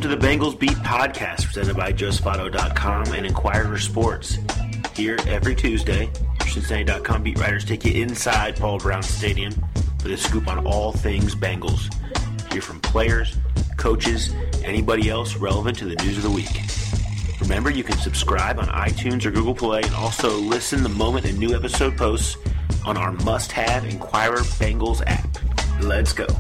Welcome to the Bengals Beat podcast presented by JoeSpato.com and Inquirer Sports. Here every Tuesday, Cincinnati.com beat writers take you inside Paul Brown Stadium for the scoop on all things Bengals. Hear from players, coaches, anybody else relevant to the news of the week. Remember, you can subscribe on iTunes or Google Play and also listen the moment a new episode posts on our must-have Inquirer Bengals app. Let's go.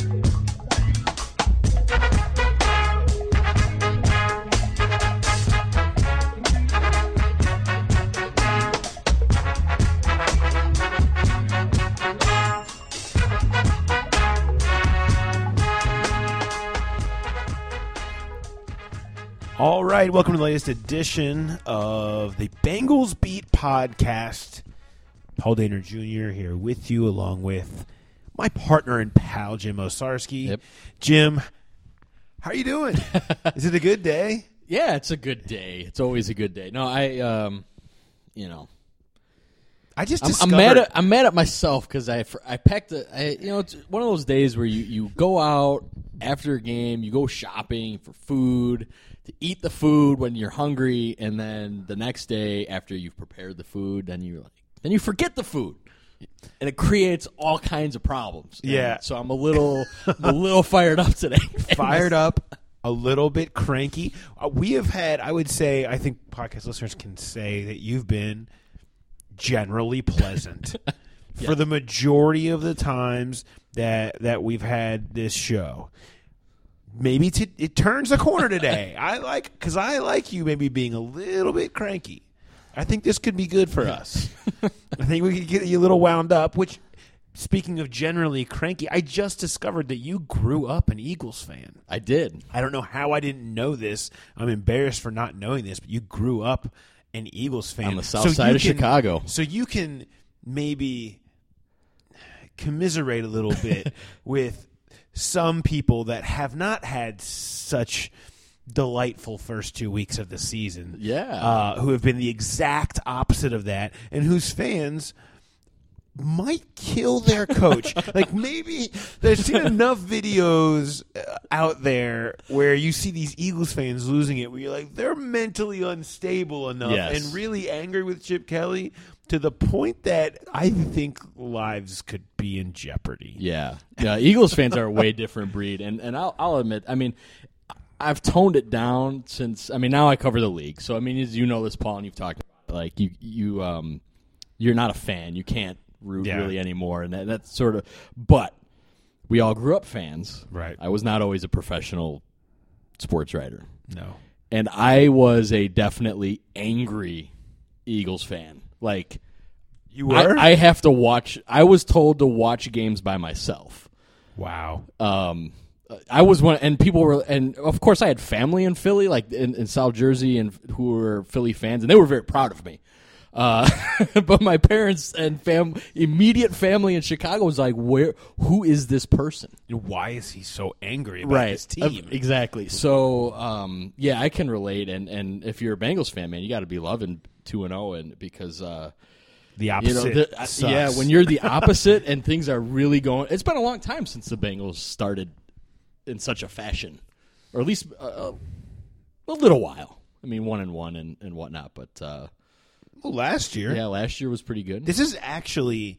All right, welcome to the latest edition of the Bengals Beat podcast. Paul Dehner Jr. here with you, along with my partner and pal, Jim Osarski. Yep. Jim, how are you doing? Is it a good day? Yeah, it's a good day. It's always a good day. No, I just I'm discovered... I'm mad at myself because I packed it's one of those days where you go out after a game, you go shopping for food, to eat the food when you're hungry, and then the next day after you've prepared the food, then you forget the food. And it creates all kinds of problems. Yeah. And so I'm a little fired up today. Fired up, a little bit cranky. We have had, I think podcast listeners can say that you've been generally pleasant Yeah. for the majority of the times that we've had this show. Maybe it turns a corner today. Because I like you maybe being a little bit cranky. I think this could be good for us. I think we could get you a little wound up, which, speaking of generally cranky, I just discovered that you grew up an Eagles fan. I did. I don't know how I didn't know this. I'm embarrassed for not knowing this, but you grew up an Eagles fan. On the south side of Chicago. So you can maybe commiserate a little bit with some people that have not had such delightful first 2 weeks of the season. Yeah. Who have been the exact opposite of that, and whose fans might kill their coach. Like, maybe there's seen enough videos out there where you see these Eagles fans losing it, where you're like, they're mentally unstable enough Yes. and really angry with Chip Kelly to the point that I think lives could be in jeopardy. Yeah. Eagles fans are a way different breed, and I'll admit, I've toned it down since. Now I cover the league, so as you know this, Paul, and you've talked about, like you're not a fan, you can't root really anymore, and that's sort of. But we all grew up fans, right? I was not always a professional sports writer, No, and I was a definitely angry Eagles fan. Like, you were. I have to watch. I was told to watch games by myself. Wow. I was one, and people were, and of course I had family in Philly, like in South Jersey, and who were Philly fans, and they were very proud of me. But my parents and immediate family in Chicago was like, who is this person? Why is he so angry about his team? Exactly. So, I can relate, and if you're a Bengals fan, man, you got to be loving 2-0, and because the opposite. Sucks. When you're the opposite and things are really going. It's been a long time since the Bengals started in such a fashion, or at least a little while. 1-1 and whatnot, but last year, last year was pretty good. This is actually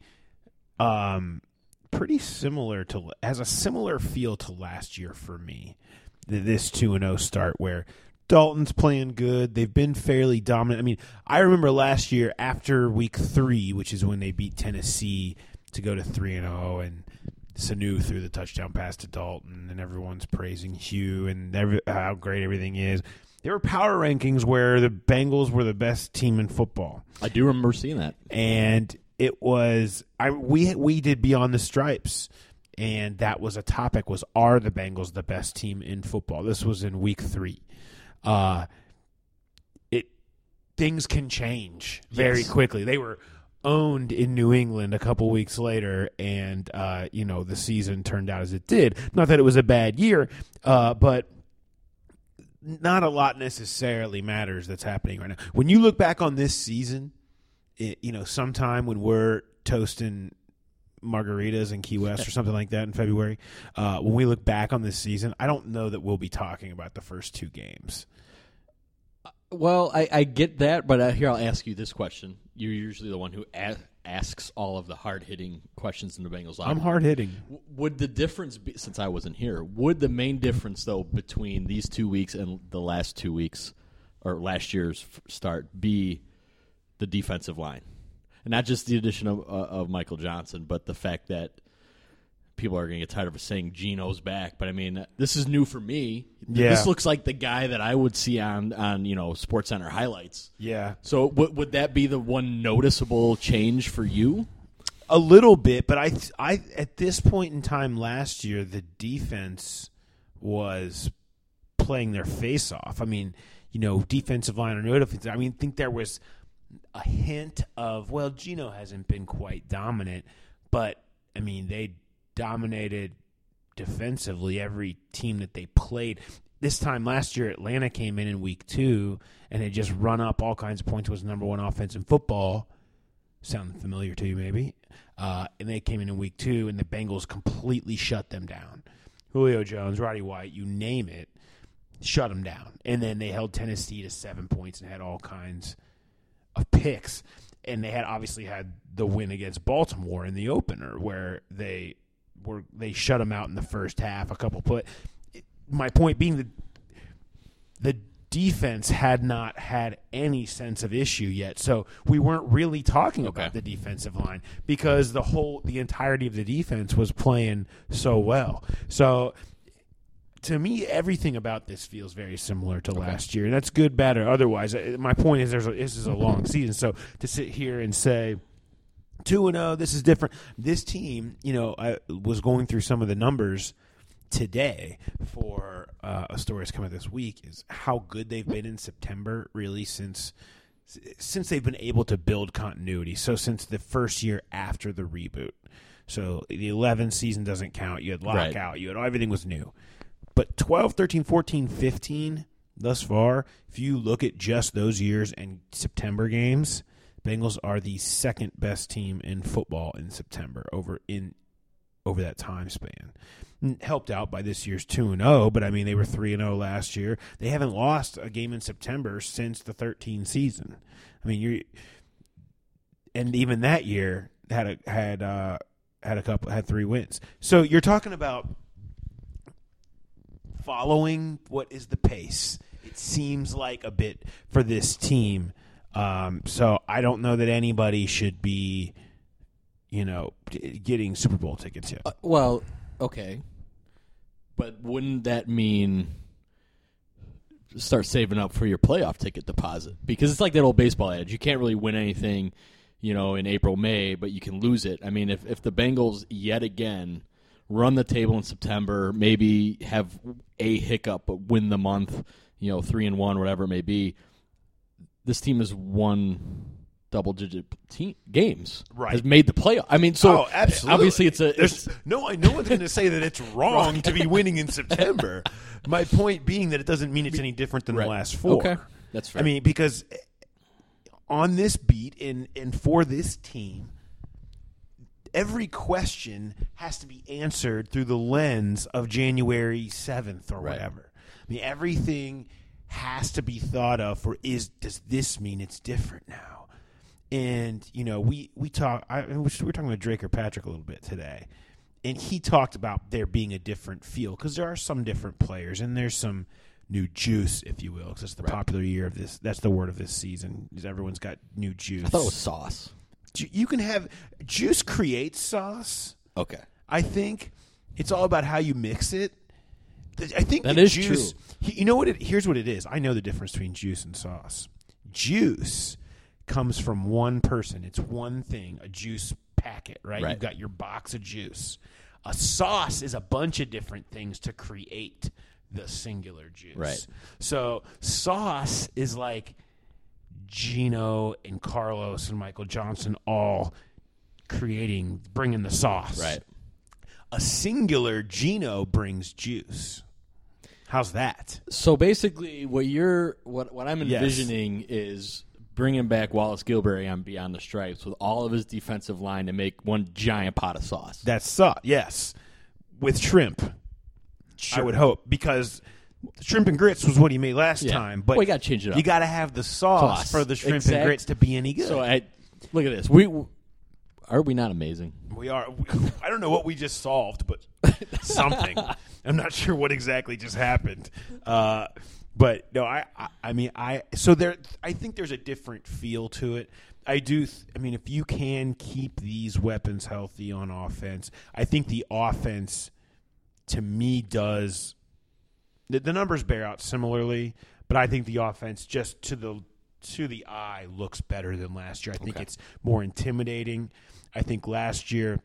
pretty similar has a similar feel to last year for me. This 2-0 start where Dalton's playing good. They've been fairly dominant. I remember last year after week 3, which is when they beat Tennessee to go to 3-0, and Sanu threw the touchdown pass to Dalton, and everyone's praising Hugh and how great everything is. There were power rankings where the Bengals were the best team in football. I do remember seeing that. And it was we did Beyond the Stripes, and that was a topic, are the Bengals the best team in football? This was in week 3. Things can change very quickly. They were owned in New England a couple weeks later, and the season turned out as it did. Not that it was a bad year, but not a lot necessarily matters that's happening right now. When you look back on this season, sometime when we're toasting margaritas in Key West or something like that in February. When we look back on this season, I don't know that we'll be talking about the first 2 games. Well, I get that, but here I'll ask you this question. You're usually the one who asks all of the hard-hitting questions in the Bengals line. I'm hard-hitting. Would the difference be, since I wasn't here, would the main difference, though, between these 2 weeks and the last 2 weeks, or last year's start, be the defensive line? And not just the addition of Michael Johnson, but the fact that people are going to get tired of us saying Geno's back. But, I mean, this is new for me. Yeah. This looks like the guy that I would see on SportsCenter highlights. Yeah. So would that be the one noticeable change for you? A little bit, but I at this point in time last year, the defense was playing their face off. I mean, defensive line or no defensive. I think there was a hint of, well, Geno hasn't been quite dominant, but, I mean, they dominated defensively every team that they played. This time last year, Atlanta came in week 2 and had just run up all kinds of points, was number 1 offense in football. Sound familiar to you maybe? And they came in week 2, and the Bengals completely shut them down. Julio Jones, Roddy White, you name it, shut them down. And then they held Tennessee to 7 points and had all kinds of picks. And they had obviously had the win against Baltimore in the opener where they shut them out in the first half. My point being that the defense had not had any sense of issue yet, so we weren't really talking about the defensive line because the entirety of the defense was playing so well. So to me, everything about this feels very similar to last year, and that's good, bad, or otherwise. My point is, this is a long season, so to sit here and say 2-0, this is different. This team, I was going through some of the numbers today for a story that's coming this week, is how good they've been in September, really, since they've been able to build continuity. So since the first year after the reboot. So the 11 season doesn't count. You had lockout. You had everything was new. But 12, 13, 14, 15 thus far, if you look at just those years and September games, Bengals are the second best team in football in September over that time span. Helped out by this year's 2-0, but I mean they were 3-0 last year. They haven't lost a game in September since the 13 season. I mean, and even that year had 3 wins. So you're talking about following what is the pace. It seems like a bit for this team. So I don't know that anybody should be, getting Super Bowl tickets yet. Well, okay. But wouldn't that mean start saving up for your playoff ticket deposit? Because it's like that old baseball adage. You can't really win anything, in April, May, but you can lose it. I mean, if the Bengals yet again run the table in September, maybe have a hiccup, but win the month, 3-1, whatever it may be, this team has won double-digit games. Right. Has made the playoff. I mean, so absolutely. Obviously no one's going to say that it's wrong to be winning in September. My point being that it doesn't mean it's any different than the last 4. Okay, that's fair. I mean, because on this beat and for this team, every question has to be answered through the lens of January 7th or whatever. I mean, everything has to be thought of for does this mean it's different now? And, we were talking about Drake or Patrick a little bit today, and he talked about there being a different feel because there are some different players and there's some new juice, if you will, because it's the popular year of this. That's the word of this season, is everyone's got new juice. I thought it was sauce. You can have juice creates sauce. Okay. I think it's all about how you mix it. I think that the is juice, true. Here's what it is. I know the difference between juice and sauce. Juice comes from one person. It's one thing, a juice packet, right? You've got your box of juice. A sauce is a bunch of different things to create the singular juice. Right. So sauce is like Geno and Carlos and Michael Johnson all bringing the sauce. Right. A singular Geno brings juice. How's that? So basically, what I'm envisioning is bringing back Wallace Gilberry on Beyond the Stripes with all of his defensive line to make one giant pot of sauce. That's yes, with shrimp. Sure. I would hope, because shrimp and grits was what he made last time. But you got to change it up. You got to have the sauce for the shrimp and grits to be any good. So look at this. Are we not amazing? We are. I don't know what we just solved, but something. I'm not sure what exactly just happened. But no, I mean, I think there's a different feel to it. I mean, if you can keep these weapons healthy on offense, I think the offense, to me, does. The numbers bear out similarly, but I think the offense, just to the eye, looks better than last year. I think it's more intimidating. I think last year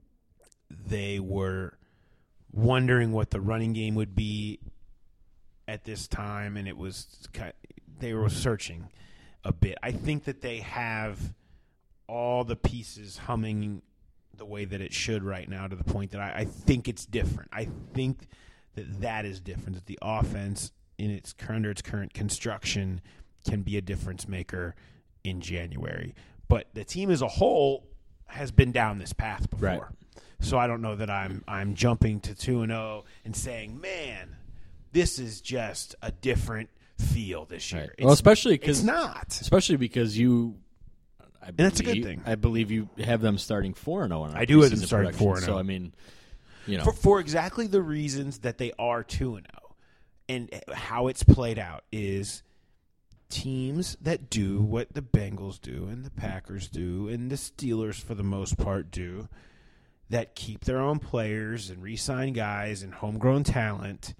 they were wondering what the running game would be at this time, and they were searching a bit. I think that they have all the pieces humming the way that it should right now, to the point that I think it's different. I think that is different, that the offense under its current construction can be a difference maker in January. But the team as a whole has been down this path before. Right. So I don't know that I'm jumping to 2-0 and saying, man, this is just a different feel this year. Right. Well, especially because it's not. Especially because and that's a good thing. I believe you have them starting 4-0. I do have them starting 4-0. So I mean, for exactly the reasons that they are 2-0, and how it's played out is teams that do what the Bengals do and the Packers do and the Steelers for the most part do, that keep their own players and re-sign guys and homegrown talent,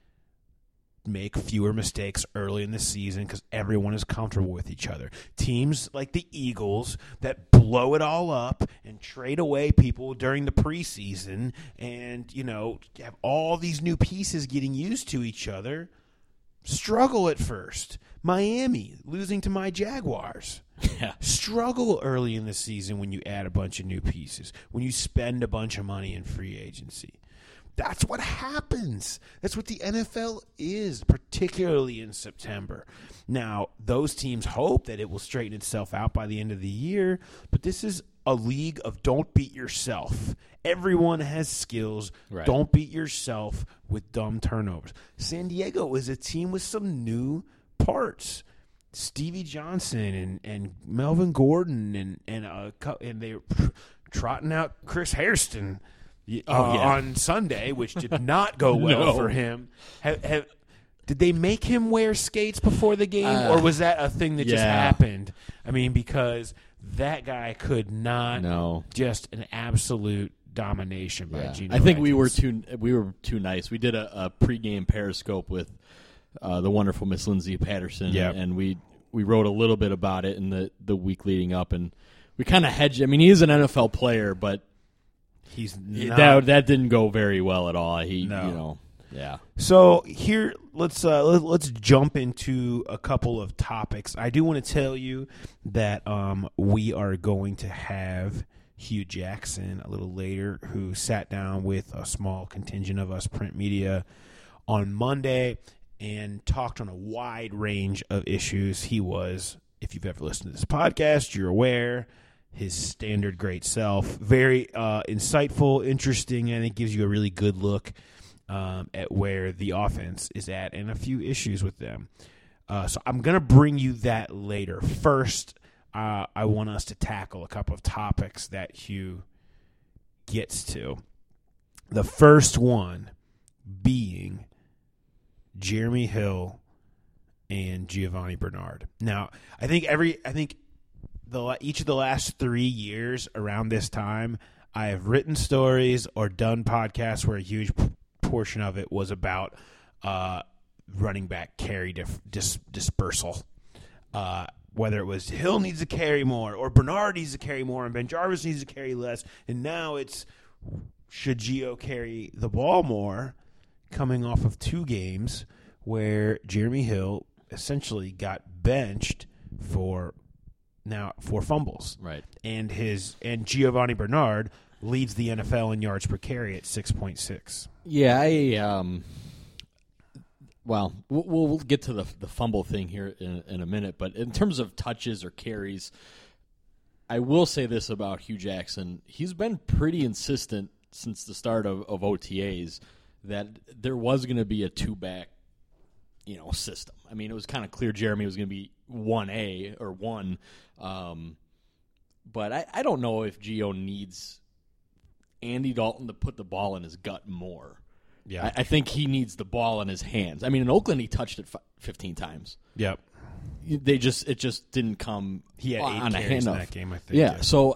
make fewer mistakes early in the season because everyone is comfortable with each other. Teams like the Eagles that blow it all up and trade away people during the preseason and, have all these new pieces getting used to each other, struggle at first. Miami losing to my Jaguars. Yeah. Struggle early in the season when you add a bunch of new pieces, when you spend a bunch of money in free agency. That's what happens. That's what the NFL is, particularly in September. Now, those teams hope that it will straighten itself out by the end of the year, but this is a league of don't beat yourself. Everyone has skills. Right. Don't beat yourself with dumb turnovers. San Diego is a team with some new parts. Stevie Johnson and Melvin Gordon and they were trotting out Chris Hairston on Sunday, which did not go well for him. Did they make him wear skates before the game, or was that a thing that just happened? I mean, because that guy could not. No. Just an absolute domination by Geno. I think Atkins. we were too nice. We did a pregame Periscope with the wonderful Miss Lindsay Patterson, and we wrote a little bit about it in the week leading up, and we kind of hedged. I mean, he is an NFL player, but he's not. That didn't go very well at all. So here, let's jump into a couple of topics. I do want to tell you that we are going to have Hugh Jackson a little later, who sat down with a small contingent of us print media on Monday and talked on a wide range of issues. He was, if you've ever listened to this podcast, you're aware, his standard great self. Very insightful, interesting, and it gives you a really good look at where the offense is at and a few issues with them. So I'm going to bring you that later. First, I want us to tackle a couple of topics that Hugh gets to. The first one being Jeremy Hill and Giovanni Bernard. Now, I think each of the last 3 years around this time, I have written stories or done podcasts where a huge portion of it was about running back carry dispersal. Whether it was Hill needs to carry more or Bernard needs to carry more and Ben Jarvis needs to carry less. And now it's, should Gio carry the ball more, coming off of 2 games where Jeremy Hill essentially got benched for fumbles. Right. And Giovanni Bernard leads the NFL in yards per carry at 6.6. Yeah, well, we'll get to the fumble thing here in a minute, but in terms of touches or carries, I will say this about Hugh Jackson. He's been pretty insistent since the start of OTAs that there was going to be a two-back, system. I mean, it was kind of clear Jeremy was going to be 1A or 1. But I don't know if Gio needs Andy Dalton to put the ball in his gut more. Yeah, I think he needs the ball in his hands. I mean, in Oakland, he touched it 15 times. Yep. It just didn't come. He had 8 on a carries in handoff. that game, I think. Yeah. So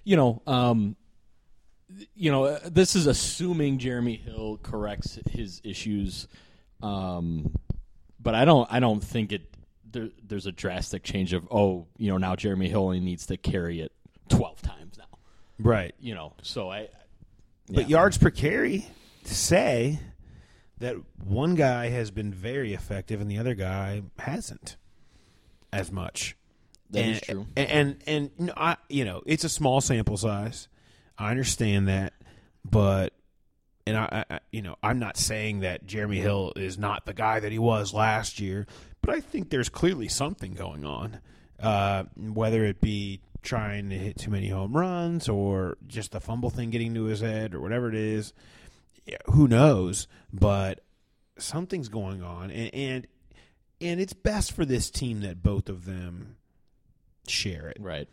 this is assuming Jeremy Hill corrects his issues, but I don't think there's a drastic change of now Jeremy Hill only needs to carry it 12 times now. Right. So But yards per carry say that one guy has been very effective and the other guy hasn't as much. That is true. And it's a small sample size. I understand that, but I'm not saying that Jeremy Hill is not the guy that he was last year, but I think there's clearly something going on, whether it be trying to hit too many home runs or just the fumble thing getting to his head or whatever it is. Who knows? But something's going on, and it's best for this team that both of them share it. Right.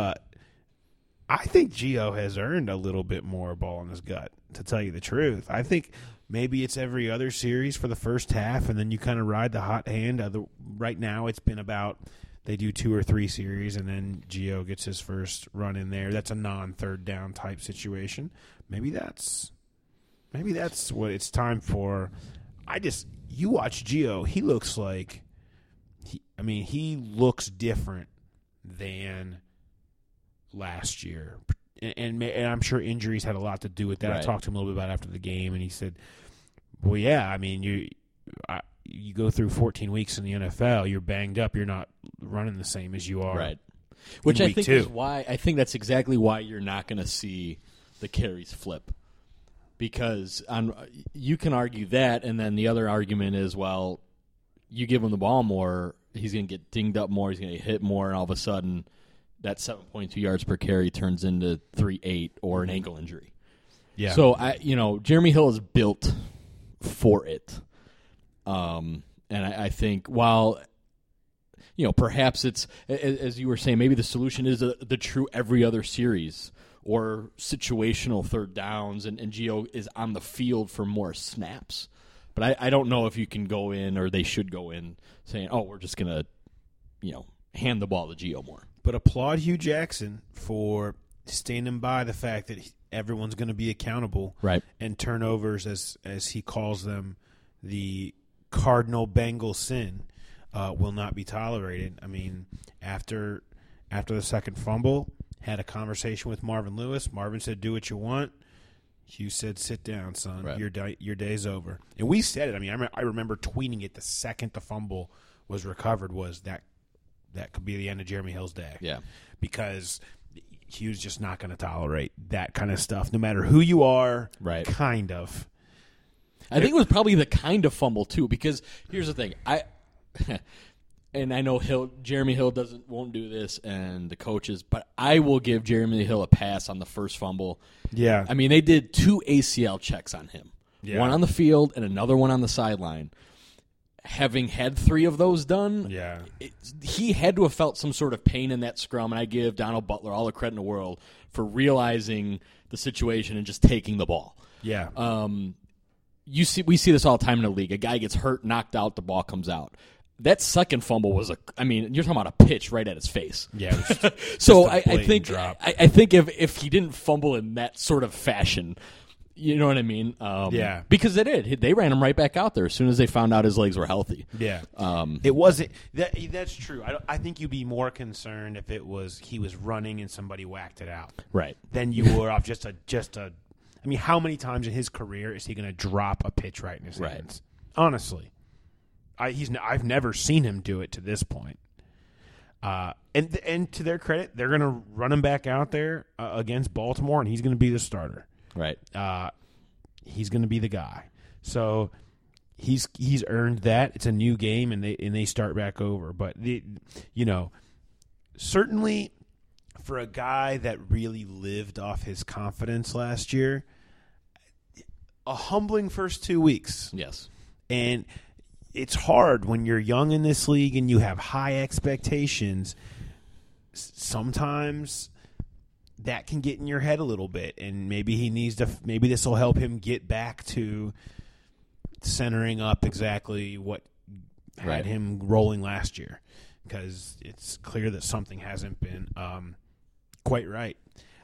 I think Gio has earned a little bit more ball in his gut, to tell you the truth. I think maybe it's every other series for the first half, and then you kind of ride the hot hand. Right now it's been about they do 2 or 3 series, and then Gio gets his first run in there. That's a non-third down type situation. Maybe that's what it's time for. You watch Gio, he looks like he looks different than last year, and I'm sure injuries had a lot to do with that. Right. I talked to him a little bit about after the game, and he said, "Well, yeah, I mean, you go through 14 weeks in the NFL, you're banged up, you're not running the same as you are." Right. Which I think is why that's exactly why you're not going to see the carries flip, because you can argue that, and then the other argument is, well, you give him the ball more, he's going to get dinged up more, he's going to get hit more, and all of a sudden that 7.2 yards per carry turns into 3.8 or an ankle injury. Yeah. So Jeremy Hill is built for it, and I think while perhaps it's, as you were saying, maybe the solution is the true every other series or situational third downs, and Gio is on the field for more snaps. But I don't know if you can go in, or they should go in, saying, "Oh, we're just gonna, hand the ball to Gio more." But applaud Hugh Jackson for standing by the fact that everyone's going to be accountable, right? And turnovers, as he calls them, the cardinal Bengal sin, will not be tolerated. I mean, after the second fumble, had a conversation with Marvin Lewis. Marvin said, "Do what you want." Hugh said, "Sit down, son. Right. Your day's over." And we said it. I mean, I remember tweeting it the second the fumble was recovered. Was that could be the end of Jeremy Hill's day? Yeah, because Hugh's just not going to tolerate that kind of stuff, no matter who you are. Right. Kind of. I think it was probably the kind of fumble too, because here's the thing. And I know Jeremy Hill won't do this, and the coaches, but I will give Jeremy Hill a pass on the first fumble. Yeah. I mean, they did 2 ACL checks on him. Yeah. One on the field and another one on the sideline. Having had 3 of those done, yeah, he had to have felt some sort of pain in that scrum, and I give Donald Butler all the credit in the world for realizing the situation and just taking the ball. Yeah. We see this all the time in the league. A guy gets hurt, knocked out, the ball comes out. That second fumble was you're talking about a pitch right at his face. Yeah. So I think if he didn't fumble in that sort of fashion, you know what I mean? Yeah. Because they did. They ran him right back out there as soon as they found out his legs were healthy. Yeah. It wasn't that's true. I think you'd be more concerned if it was he was running and somebody whacked it out. Right. Then you were off just a. I mean, how many times in his career is he going to drop a pitch right in his hands? Honestly. I've never seen him do it to this point. And to their credit, they're going to run him back out there against Baltimore, and he's going to be the starter. Right. He's going to be the guy. So he's earned that. It's a new game, and they start back over. But certainly for a guy that really lived off his confidence last year, a humbling first 2 weeks. Yes. And it's hard when you're young in this league and you have high expectations. Sometimes that can get in your head a little bit, and maybe maybe this will help him get back to centering up exactly what had him rolling last year, because it's clear that something hasn't been quite right.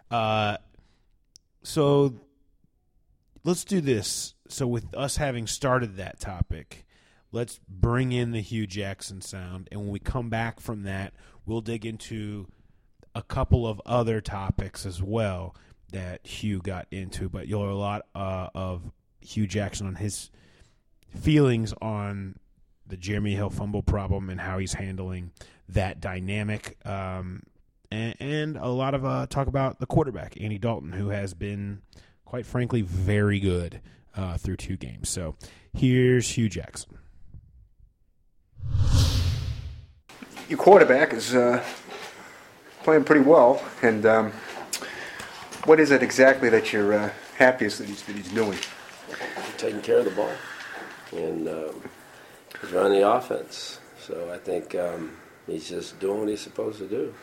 So let's do this. So with us having started that topic, let's bring in the Hue Jackson sound, and when we come back from that, we'll dig into a couple of other topics as well that Hue got into. But you'll hear a lot of Hue Jackson on his feelings on the Jeremy Hill fumble problem and how he's handling that dynamic, and a lot of talk about the quarterback, Andy Dalton, who has been, quite frankly, very good through 2 games. So here's Hue Jackson. Your quarterback is playing pretty well, and what is it exactly that you're happiest that he's doing? Taking care of the ball, and he's running the offense. So I think he's just doing what he's supposed to do.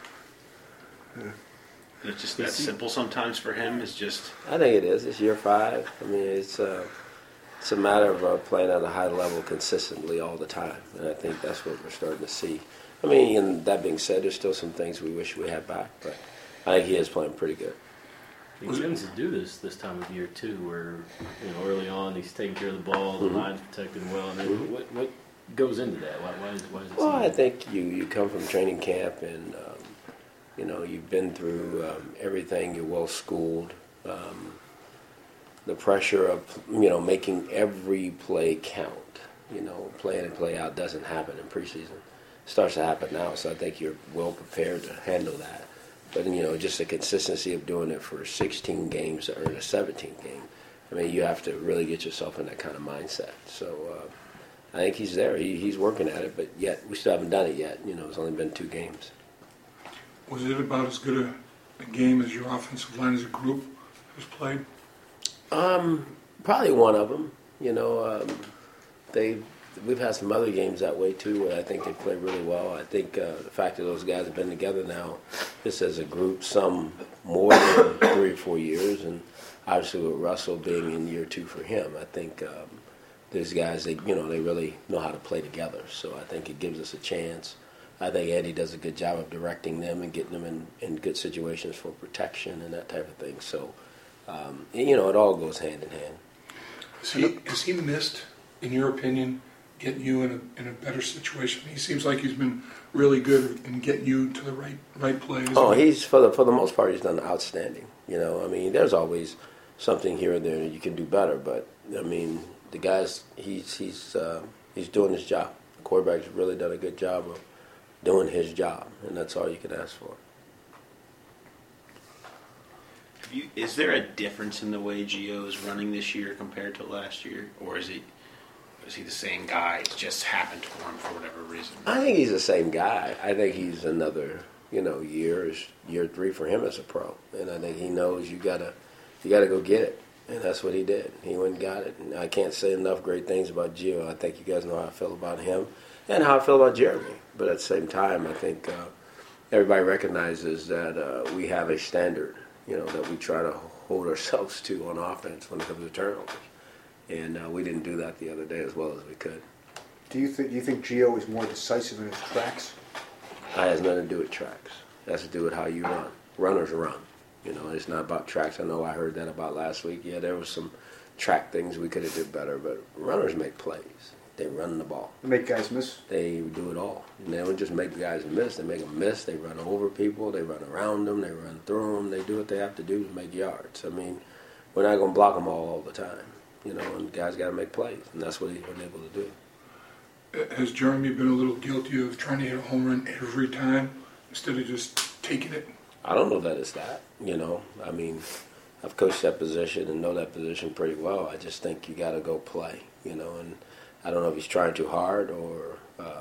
It's just that simple sometimes for him. It's just. I think it is. It's year 5. I mean, it's a matter of playing at a high level consistently all the time, and I think that's what we're starting to see. I mean, and that being said, there's still some things we wish we had back, but I think he is playing pretty good. He tends to do this time of year too, where early on he's taking care of the ball, the line's protected well. I mean, what goes into that? Why is it? Well, I think you come from training camp and you've been through everything. You're well schooled. The pressure of making every play count. Play in and play out doesn't happen in preseason. It starts to happen now, so I think you're well prepared to handle that. But just the consistency of doing it for 16 games to earn a 17th game. I mean, you have to really get yourself in that kind of mindset. So I think he's there. He's working at it, but yet we still haven't done it yet. It's only been 2 games. Was it about as good a game as your offensive line as a group has played? Probably one of them. We've had some other games that way too, where I think they play really well. I think the fact that those guys have been together now, just as a group, some more than 3 or 4 years, and obviously with Russell being in year 2 for him, I think these guys they really know how to play together. So I think it gives us a chance. I think Eddie does a good job of directing them and getting them in good situations for protection and that type of thing. So it all goes hand in hand. Has he missed, in your opinion, getting you in a better situation? He seems like he's been really good in getting you to the right plays. Oh, he's for the most part he's done outstanding. I mean, there's always something here and there that you can do better, but I mean, the guy's he's doing his job. The quarterback's really done a good job of doing his job, and that's all you can ask for. Is there a difference in the way Gio is running this year compared to last year, or is he the same guy? It just happened to him for whatever reason. I think he's the same guy. I think he's another year 3 for him as a pro, and I think he knows you gotta go get it, and that's what he did. He went and got it, and I can't say enough great things about Gio. I think you guys know how I feel about him and how I feel about Jeremy. But at the same time, I think everybody recognizes that we have a standard, that we try to hold ourselves to on offense when it comes to turnovers. And we didn't do that the other day as well as we could. Do you think Gio is more decisive in his tracks? That has nothing to do with tracks. It has to do with how you run. Runners run. It's not about tracks. I know I heard that about last week. Yeah, there was some track things we could have did better, but runners make plays. They run the ball. They make guys miss? They do it all. And they don't just make guys miss. They make them miss. They run over people. They run around them. They run through them. They do what they have to do to make yards. I mean, we're not going to block them all the time. And guys got to make plays, and that's what he's been able to do. Has Jeremy been a little guilty of trying to hit a home run every time instead of just taking it? I don't know that it's that. I mean, I've coached that position and know that position pretty well. I just think you got to go play, and I don't know if he's trying too hard or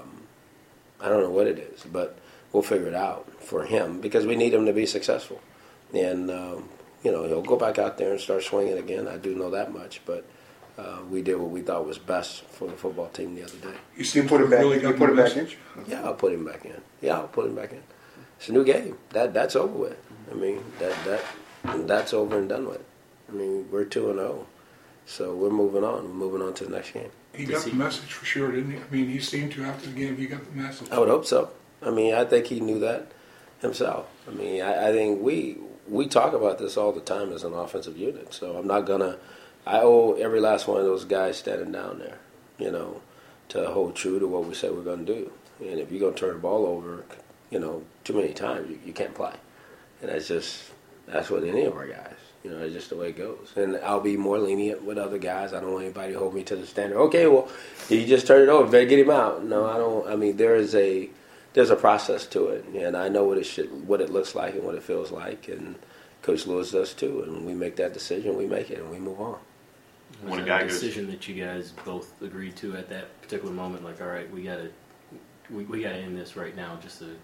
I don't know what it is, but we'll figure it out for him because we need him to be successful. And, he'll go back out there and start swinging again. I do know that much, but we did what we thought was best for the football team the other day. You seem Put to him back. really You got put him the back message. in. Yeah, I'll put him back in. It's a new game. That's over with. I mean, that's over and done with. I mean, we're 2-0, so we're moving on. We're moving on to the next game. He got the message for sure, didn't he? I mean, he seemed to after the game. He got the message. I would hope so. I mean, I think he knew that himself. I mean, I think we talk about this all the time as an offensive unit. So I'm not gonna. I owe every last one of those guys standing down there, to hold true to what we said we're going to do. And if you're going to turn the ball over, too many times, you can't play. And that's what any of our guys. It's just the way it goes. And I'll be more lenient with other guys. I don't want anybody to hold me to the standard. Okay, well, you just turned it over. Better get him out. No, I don't. I mean, there's a process to it, and I know what it looks like and what it feels like, and Coach Lewis does too. And when we make that decision, we make it and we move on. Was that a decision that you guys both agreed to at that particular moment? Like, all right, we gotta end this right now.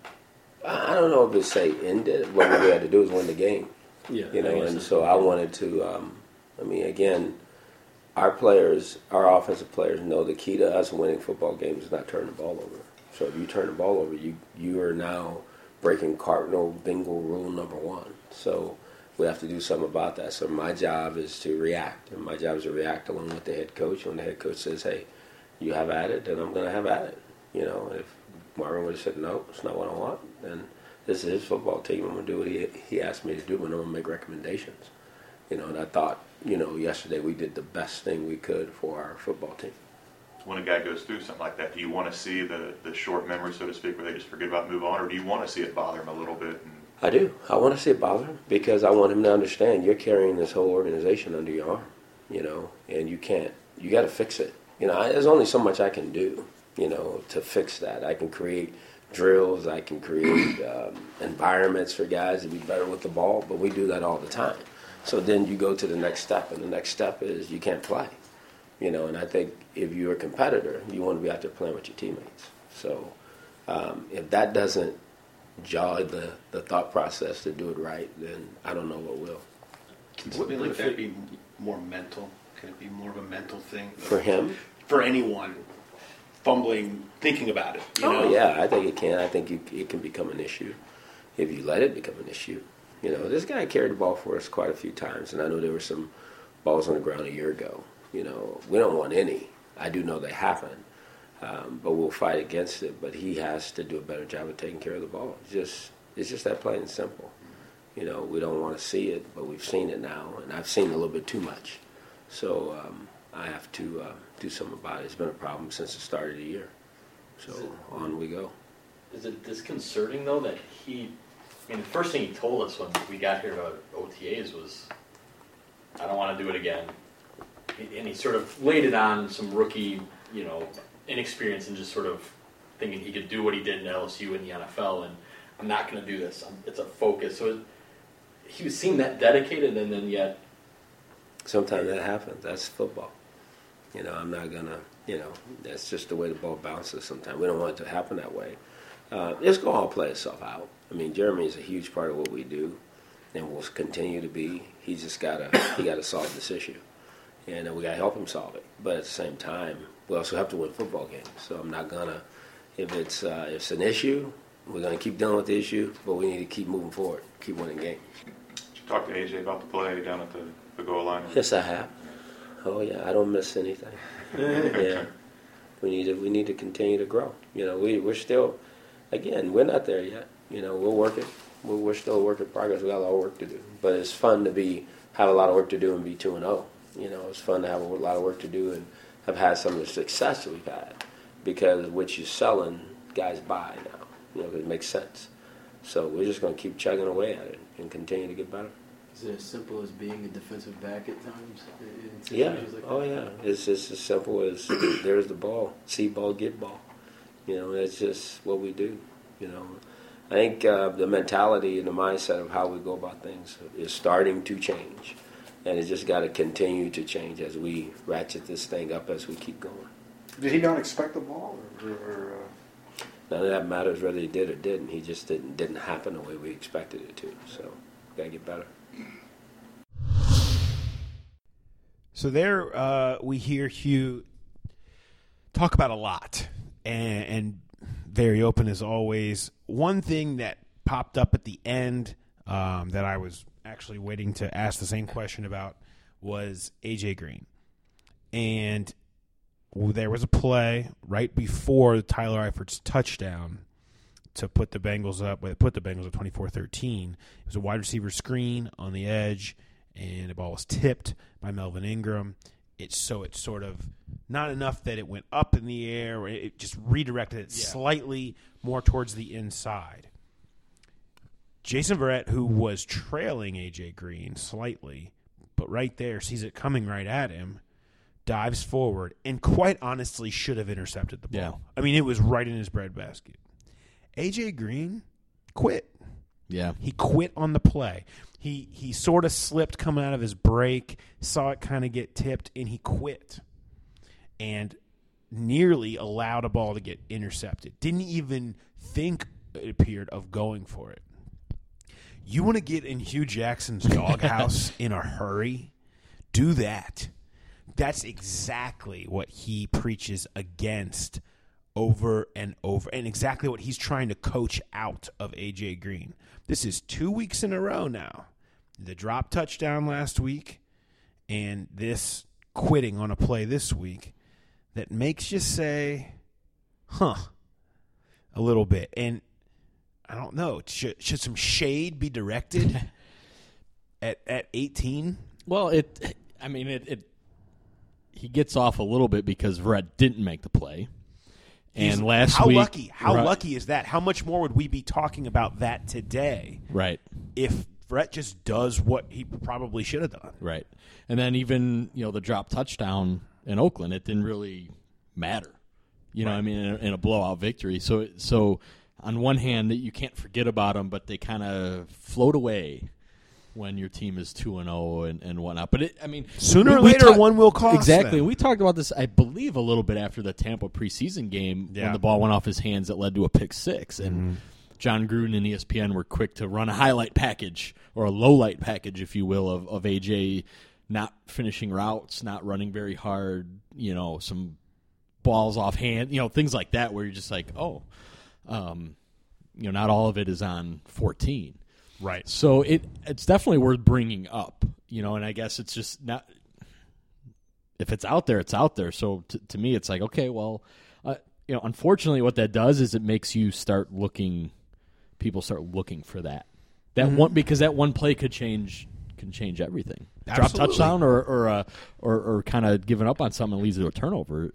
I don't know if it's say end it. What we had to do is win the game. Yeah, And so I wanted to. Again, our offensive players know the key to us winning football games is not turning the ball over. So if you turn the ball over, you are now breaking cardinal bingo rule number 1. So we have to do something about that. So my job is to react, and my job is to react along with the head coach. When the head coach says, "Hey, you have at it," then I'm going to have at it. If Marvin would have said, "No, it's not what I want," then this is his football team. I'm going to do what he asked me to do, but I'm going to make recommendations. And I thought, yesterday we did the best thing we could for our football team. When a guy goes through something like that, do you want to see the short memory, so to speak, where they just forget about and move on, or do you want to see it bother him a little bit? I do. I want to see it bother him because I want him to understand you're carrying this whole organization under your arm, and you got to fix it. There's only so much I can do, to fix that. I can create drills, I can create environments for guys to be better with the ball, but we do that all the time. So then you go to the next step, and the next step is you can't play. And I think if you're a competitor, you want to be out there playing with your teammates. So if that doesn't jog the thought process to do it right, then I don't know what will. Can something like that be more mental? Can it be more of a mental thing? For him? For anyone fumbling, thinking about it. Yeah, I think it can. I think it can become an issue if you let it become an issue. This guy carried the ball for us quite a few times, and I know there were some balls on the ground a year ago. We don't want any. I do know they happen, but we'll fight against it. But he has to do a better job of taking care of the ball. It's just that plain and simple. We don't want to see it, but we've seen it now, and I've seen a little bit too much. So I have to do something about it. It's been a problem since the start of the year. So on we go. Is it disconcerting, though, that the first thing he told us when we got here to OTAs was, I don't want to do it again. And he sort of laid it on some rookie, inexperience and just sort of thinking he could do what he did in LSU in the NFL, and I'm not going to do this. It's a focus. So he was seemed that dedicated, and then yet... Sometimes that happens. That's football. I'm not going to, that's just the way the ball bounces sometimes. We don't want it to happen that way. It's going to all play itself out. Jeremy is a huge part of what we do and will continue to be. He's just got to solve this issue. And we got to help him solve it. But at the same time, we also have to win football games. So I'm not going to, if it's an issue, we're going to keep dealing with the issue, but we need to keep moving forward, keep winning games. Did you talk to AJ about the play down at the goal line? Yes, I have. Oh, yeah, I don't miss anything. Yeah. We need to continue to grow. We're still, again, we're not there yet. We're working. We're still a work in progress. We got a lot of work to do. But it's fun to have a lot of work to do and be 2-0. It's fun to have a lot of work to do and have had some of the success that we've had because what you're selling, guys buy now. Because it makes sense. So we're just going to keep chugging away at it and continue to get better. Is it as simple as being a defensive back at times? Yeah. Oh, yeah. It's just as simple as there's the ball. See ball, get ball. That's just what we do. I think the mentality and the mindset of how we go about things is starting to change. And it's just got to continue to change as we ratchet this thing up as we keep going. Did he not expect the ball? None of that matters whether he did or didn't. He just didn't happen the way we expected it to. So, got to get better. So there we hear Hugh talk about a lot and very open as always. One thing that popped up at the end that I was actually waiting to ask the same question about was A.J. Green. And there was a play right before Tyler Eifert's touchdown to put the Bengals up 24-13. It was a wide receiver screen on the edge, and the ball was tipped by Melvin Ingram. It's sort of not enough that it went up in the air. It just redirected it slightly more towards the inside. Jason Verrett, who was trailing A.J. Green slightly, but right there sees it coming right at him, dives forward, and quite honestly should have intercepted the ball. Yeah. I mean, it was right in his breadbasket. A.J. Green quit. Yeah. He quit on the play. He sort of slipped coming out of his break, saw it kind of get tipped, and he quit. And nearly allowed a ball to get intercepted. Didn't even think, it appeared, of going for it. You want to get in Hugh Jackson's doghouse in a hurry? Do that. That's exactly what he preaches against over and over, and exactly what he's trying to coach out of A.J. Green. This is 2 weeks in a row now. The drop touchdown last week and this quitting on a play this week that makes you say, a little bit. And I don't know, should some shade be directed at 18? Well, he gets off a little bit because Verrett didn't make the play. And last week, how lucky is that? How much more would we be talking about that today? Right. If Verrett just does what he probably should have done. Right. And then even, the drop touchdown in Oakland, it didn't really matter. You know what I mean, in a blowout victory. So on one hand, that you can't forget about them, but they kind of float away when your team is 2-0 and whatnot. But sooner or later, one will cost exactly. them. And we talked about this, I believe, a little bit after the Tampa preseason game when the ball went off his hands that led to a pick six. And John Gruden and ESPN were quick to run a highlight package or a low light package, if you will, of AJ not finishing routes, not running very hard. Some balls off hand, things like that, where you're just like, not all of it is on 14. Right. So it's definitely worth bringing up, and I guess it's just not – if it's out there, it's out there. So to me, it's like, okay, well, unfortunately what that does is it makes you people start looking for that. One, because that one play can change everything. Absolutely. Drop touchdown or kind of giving up on something leads to a turnover,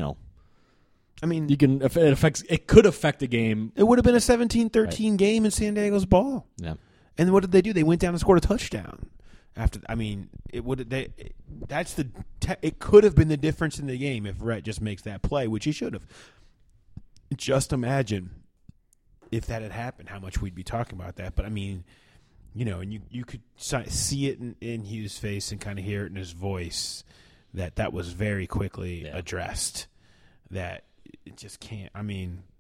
it could affect a game. It would have been a 17-13 game in San Diego's ball. Yeah. And what did they do? They went down and scored a touchdown. It could have been the difference in the game if Verrett just makes that play, which he should have. Just imagine if that had happened, how much we'd be talking about that. But and you could see it in Hugh's face and kind of hear it in his voice that was very quickly addressed. That it just can't. I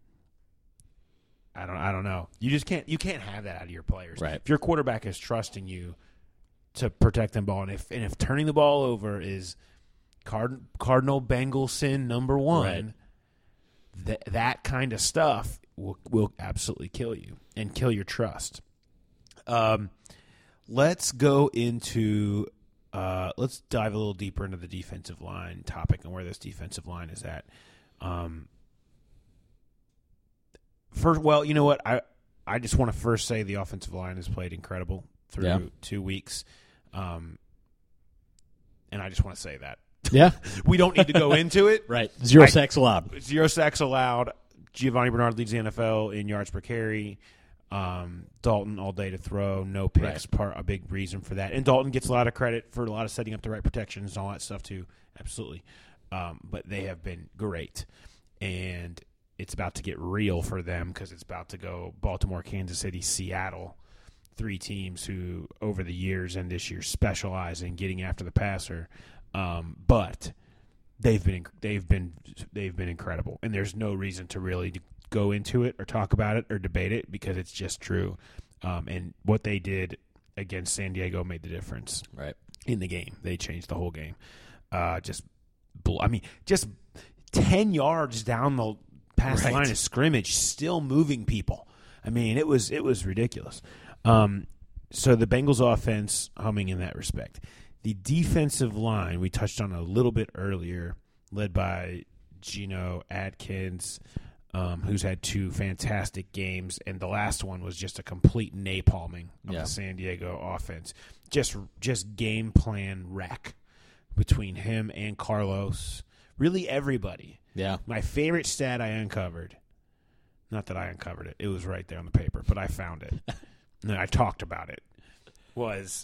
don't know. You just can't. You can't have that out of your players. Right. If your quarterback is trusting you to protect them ball, and if turning the ball over is cardinal Bengal sin number one, that kind of stuff will absolutely kill you and kill your trust. Let's go into. Let's dive a little deeper into the defensive line topic and where this defensive line is at. First, well, you know what? I just want to first say the offensive line has played incredible through 2 weeks, and I just want to say that. Yeah, we don't need to go into it. Right, zero sacks allowed. 0 sacks allowed. Giovanni Bernard leads the NFL in yards per carry. Dalton all day to throw, no picks. A big reason for that, and Dalton gets a lot of credit for a lot of setting up the right protections and all that stuff too. Absolutely, but they have been great, and it's about to get real for them because it's about to go Baltimore, Kansas City, Seattle three teams who, over the years and this year, specialize in getting after the passer. But they've been incredible, and there's no reason to really go into it or talk about it or debate it because it's just true. And what they did against San Diego made the difference. Right. In the game, they changed the whole game. Just 10 yards down the past the line of scrimmage, still moving people. I mean, it was ridiculous. So the Bengals offense humming in that respect. The defensive line, we touched on a little bit earlier, led by Geno Atkins, who's had two fantastic games, and the last one was just a complete napalming of the San Diego offense. Just game plan wreck between him and Carlos. Really everybody. Yeah. My favorite stat I uncovered, not that I uncovered it, it was right there on the paper, but I found it, and I talked about it, was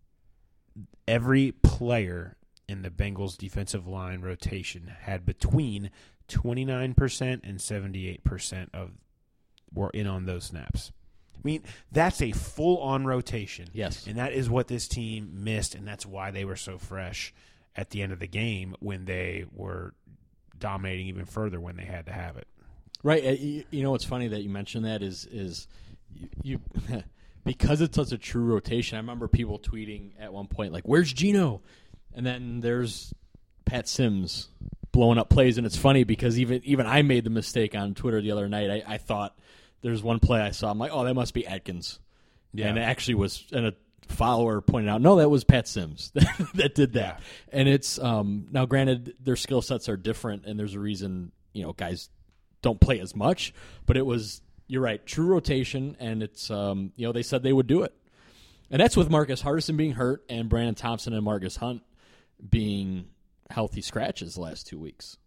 every player in the Bengals defensive line rotation had between 29% and 78% of were in on those snaps. I mean, that's a full-on rotation. Yes. And that is what this team missed, and that's why they were so fresh at the end of the game when they were dominating even further when they had to have it. Right. You know what's funny that you mentioned that is you because it's such a true rotation. I remember people tweeting at one point like, "Where's Geno?" And then there's Pat Sims blowing up plays, and it's funny because even I made the mistake on Twitter the other night. I thought there's one play I saw. I'm like, "Oh, that must be Atkins," and it actually was. And a follower pointed out, "No, that was Pat Sims that did that." Yeah. And it's now, granted, their skill sets are different, and there's a reason guys don't play as much. But it was, you're right, true rotation, and it's they said they would do it, and that's with Marcus Hardison being hurt and Brandon Thompson and Marcus Hunt being healthy scratches the last 2 weeks.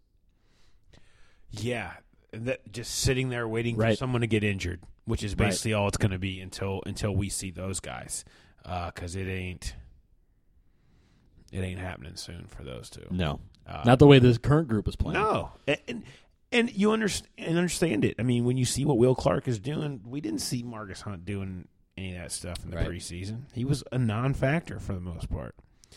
Yeah, just sitting there waiting for someone to get injured, which is basically all it's going to be until we see those guys, because it ain't happening soon for those two. No, not the way this current group is playing. No, and you understand it. I mean, when you see what Will Clark is doing, we didn't see Marcus Hunt doing any of that stuff in the preseason. He was a non-factor for the most part.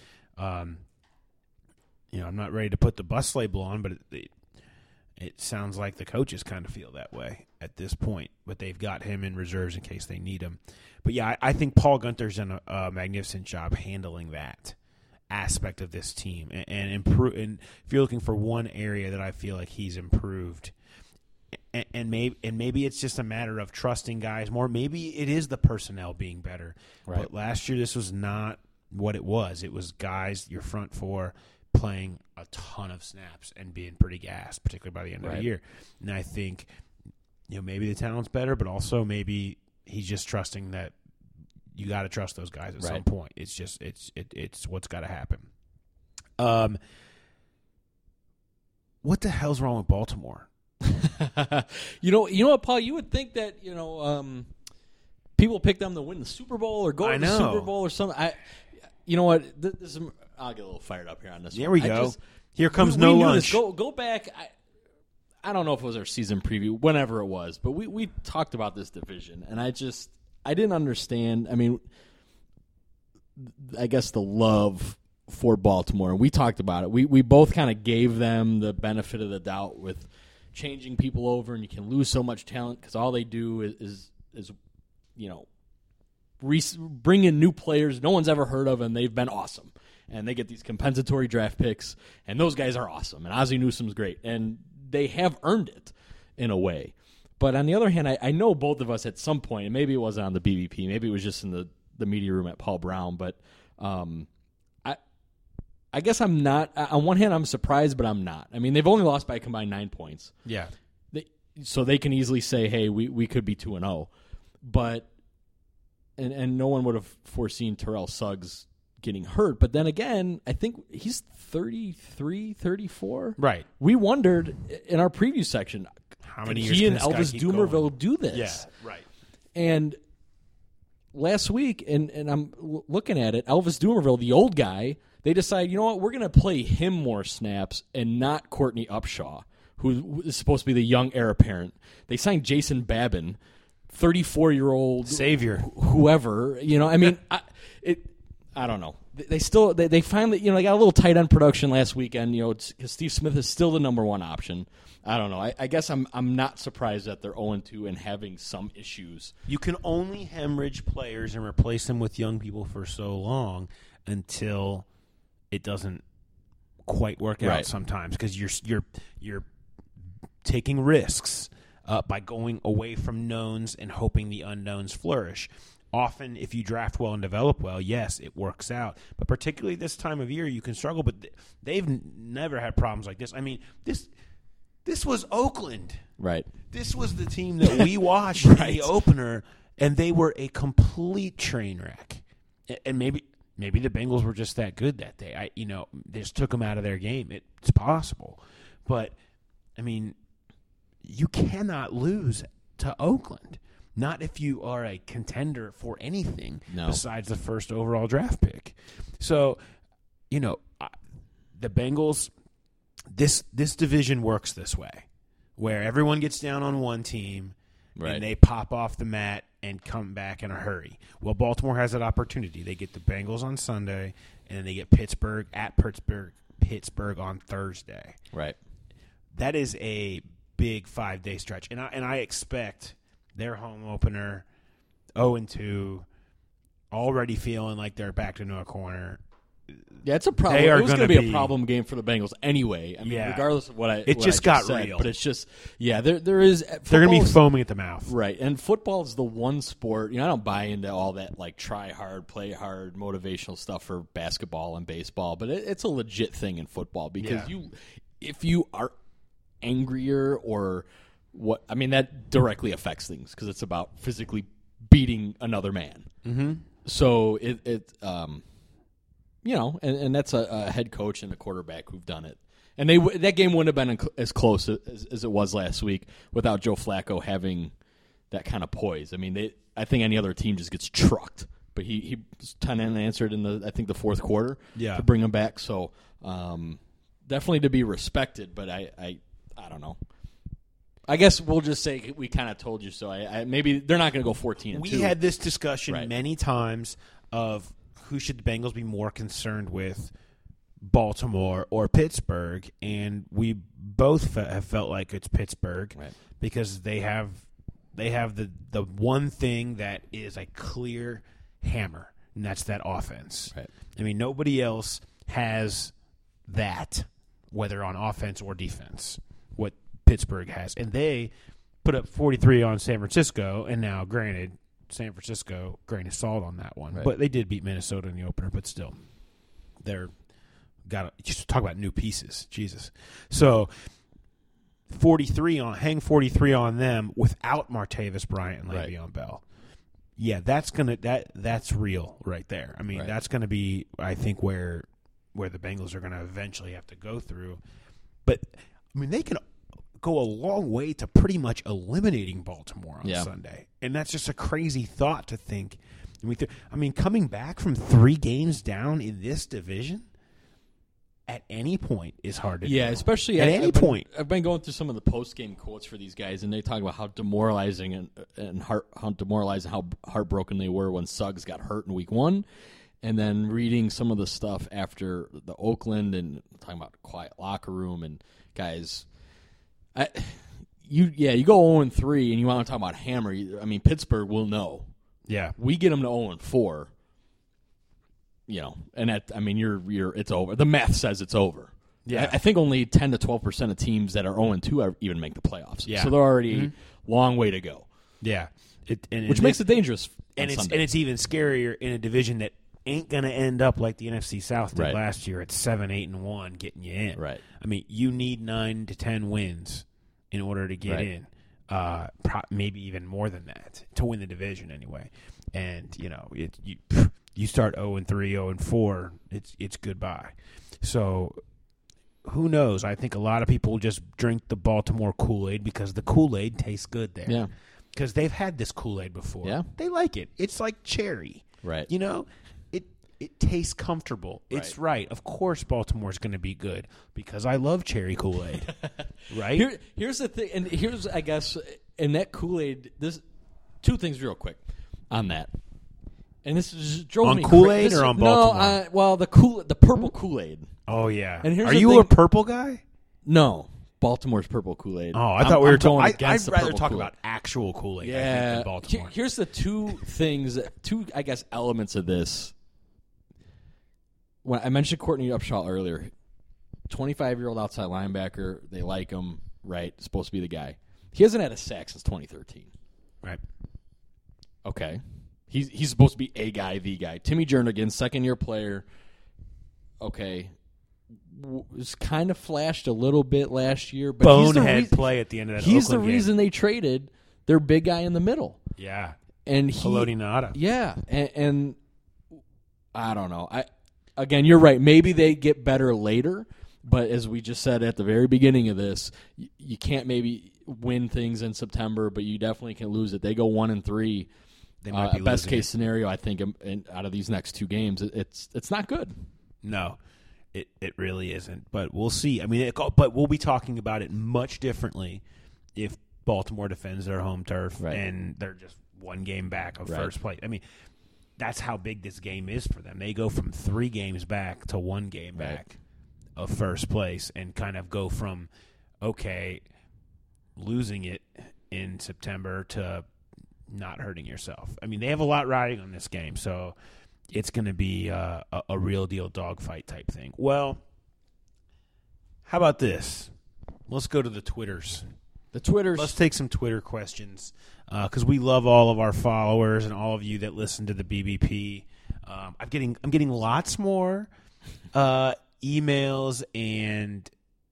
I'm not ready to put the bus label on, but it sounds like the coaches kind of feel that way at this point. But they've got him in reserves in case they need him. But, yeah, I think Paul Gunther's done a magnificent job handling that aspect of this team. And if you're looking for one area that I feel like he's improved, and maybe it's just a matter of trusting guys more. Maybe it is the personnel being better. Right. But last year this was not what it was. It was guys, your front four, playing a ton of snaps and being pretty gassed, particularly by the end of the year. And I think, maybe the talent's better, but also maybe he's just trusting that you got to trust those guys at some point. It's just it's what's got to happen. What the hell's wrong with Baltimore? You know what, Paul? You would think that people pick them to win the Super Bowl or go to the Super Bowl or something. You know what? I'll get a little fired up here on this. There one. we go. Here comes no lunch. Go back. I don't know if it was our season preview, whenever it was, but we talked about this division, and I didn't understand. I mean, I guess the love for Baltimore, and we talked about it. We both kind of gave them the benefit of the doubt with changing people over, and you can lose so much talent because all they do is bring in new players no one's ever heard of, and they've been awesome. And they get these compensatory draft picks, and those guys are awesome. And Ozzie Newsome's great, and they have earned it in a way. But on the other hand, I know both of us at some point, and maybe it wasn't on the BBP, maybe it was just in the media room at Paul Brown, but I guess I'm not. On one hand, I'm surprised, but I'm not. I mean, they've only lost by a combined 9 points. Yeah. So they can easily say, hey, we could be 2-0. But and no one would have foreseen Terrell Suggs getting hurt. But then again, I think he's 33, 34. Right. We wondered in our preview section, how many years he and Elvis Dumervil do this? Yeah, right. And last week, and I'm looking at it, Elvis Dumervil, the old guy, they decide, you know what, we're going to play him more snaps and not Courtney Upshaw, who is supposed to be the young heir apparent. They signed Jason Babin 34-year-old savior, whoever. I mean, I don't know. They still they finally they got a little tight end production last weekend. Because Steve Smith is still the number one option. I don't know. I guess I'm not surprised that they're 0-2 and having some issues. You can only hemorrhage players and replace them with young people for so long until it doesn't quite work out sometimes, because you're taking risks by going away from knowns and hoping the unknowns flourish. Often, if you draft well and develop well, yes, it works out. But particularly this time of year, you can struggle. But they've never had problems like this. I mean, this was Oakland. Right. This was the team that we watched in the opener, and they were a complete train wreck. And maybe the Bengals were just that good that day. They just took them out of their game. It's possible. But, I mean, you cannot lose to Oakland. Not if you are a contender for anything besides the first overall draft pick. So, the Bengals, this division works this way, where everyone gets down on one team and they pop off the mat and come back in a hurry. Well, Baltimore has that opportunity. They get the Bengals on Sunday, and then they get Pittsburgh on Thursday. Right. That is a big 5-day stretch, and I expect their home opener, 0-2, already feeling like they're backed into a corner. Yeah, it's a problem. It was going to be a problem game for the Bengals anyway. I mean, regardless of what I got said, real. But it's just, there is. They're going to be foaming at the mouth, right? And football is the one sport. I don't buy into all that like try hard, play hard, motivational stuff for basketball and baseball, but it's a legit thing in football because if you are angrier or what, I mean, that directly affects things because it's about physically beating another man. Mm-hmm. So and that's a head coach and a quarterback who've done it. And that game wouldn't have been as close as it was last week without Joe Flacco having that kind of poise. I mean, I think any other team just gets trucked. But he kind of answered in the fourth quarter to bring him back. So definitely to be respected. But I don't know. I guess we'll just say we kind of told you so. Maybe they're not going to go 14-2. We had this discussion many times of who should the Bengals be more concerned with, Baltimore or Pittsburgh, and we both have felt like it's Pittsburgh because they have the one thing that is a clear hammer, and that's that offense. Right. I mean, nobody else has that, whether on offense or defense, what Pittsburgh has. And they put up 43 on San Francisco, and now, granted, San Francisco, grain of salt on that one. Right. But they did beat Minnesota in the opener, but still, just talk about new pieces. Jesus. So 43 on them without Martavis Bryant and Le'Veon Bell. Yeah, that's real right there. I mean, that's gonna be, I think, where the Bengals are gonna eventually have to go through. But I mean, they can go a long way to pretty much eliminating Baltimore on Sunday. And that's just a crazy thought to think. I mean, coming back from 3 games down in this division at any point is hard to do. Yeah, especially at any point. I've been going through some of the post-game quotes for these guys, and they talk about how demoralizing how heartbroken they were when Suggs got hurt in week 1. And then reading some of the stuff after the Oakland and talking about a quiet locker room and guys – you go 0-3 and you want to talk about hammer. I mean, Pittsburgh will know. Yeah, we get them to 0-4. And it's over. The math says it's over. Yeah, I think only 10 to 12% of teams that are 0-2 even make the playoffs. Yeah, so they're already a long way to go. Yeah, which makes it dangerous. And it's even scarier in a division that ain't going to end up like the NFC South did last year at 7-8-1, getting you in. Right. I mean, you need 9 to 10 wins in order to get in. Maybe even more than that to win the division anyway. And you start 0-3, 0-4, it's goodbye. So who knows? I think a lot of people just drink the Baltimore Kool-Aid because the Kool-Aid tastes good there. Yeah. Because they've had this Kool-Aid before. Yeah. They like it. It's like cherry. Right. It tastes comfortable. It's right. Of course Baltimore's going to be good because I love cherry Kool-Aid. Right? Here's the thing, and here's, I guess, in that Kool-Aid, two things real quick on that. And this just drove On me Kool-Aid crazy. or on Baltimore? No, the purple Kool-Aid. Oh yeah. And here's Are the you thing- a purple guy? No, Baltimore's purple Kool-Aid. Oh, I thought we were going talking. against I'd the rather purple talk Kool-Aid. about actual Kool-Aid. I think, Yeah. than Baltimore. Here's the two I guess, elements of this. When I mentioned Courtney Upshaw earlier, 25-year-old outside linebacker. They like him, right? Supposed to be the guy. He hasn't had a sack since 2013. Right. Okay. He's supposed to be a guy, the guy. Timmy Jernigan, second-year player. Okay. Was kind of flashed a little bit last year, but Bonehead play at the end of that. He's Oakland the reason they traded their big guy in the middle. Yeah. And Haloti Ngata. Yeah, and I don't know. Again, you're right. Maybe they get better later, but as we just said at the very beginning of this, you can't maybe win things in September, but you definitely can lose it. They go 1-3. They might be best losing case it. scenario, I think, out of these next two games, it's not good. No, it really isn't. But we'll see. I mean, but we'll be talking about it much differently if Baltimore defends their home turf and they're just one game back of first place. I mean, that's how big this game is for them. They go from 3 games back to 1 game back of first place and kind of go from, okay, losing it in September to not hurting yourself. I mean, they have a lot riding on this game, so it's going to be a real deal dogfight type thing. Well, how about this? Let's go to the Twitters. Let's take some Twitter questions because we love all of our followers and all of you that listen to the BBP. I'm getting lots more emails and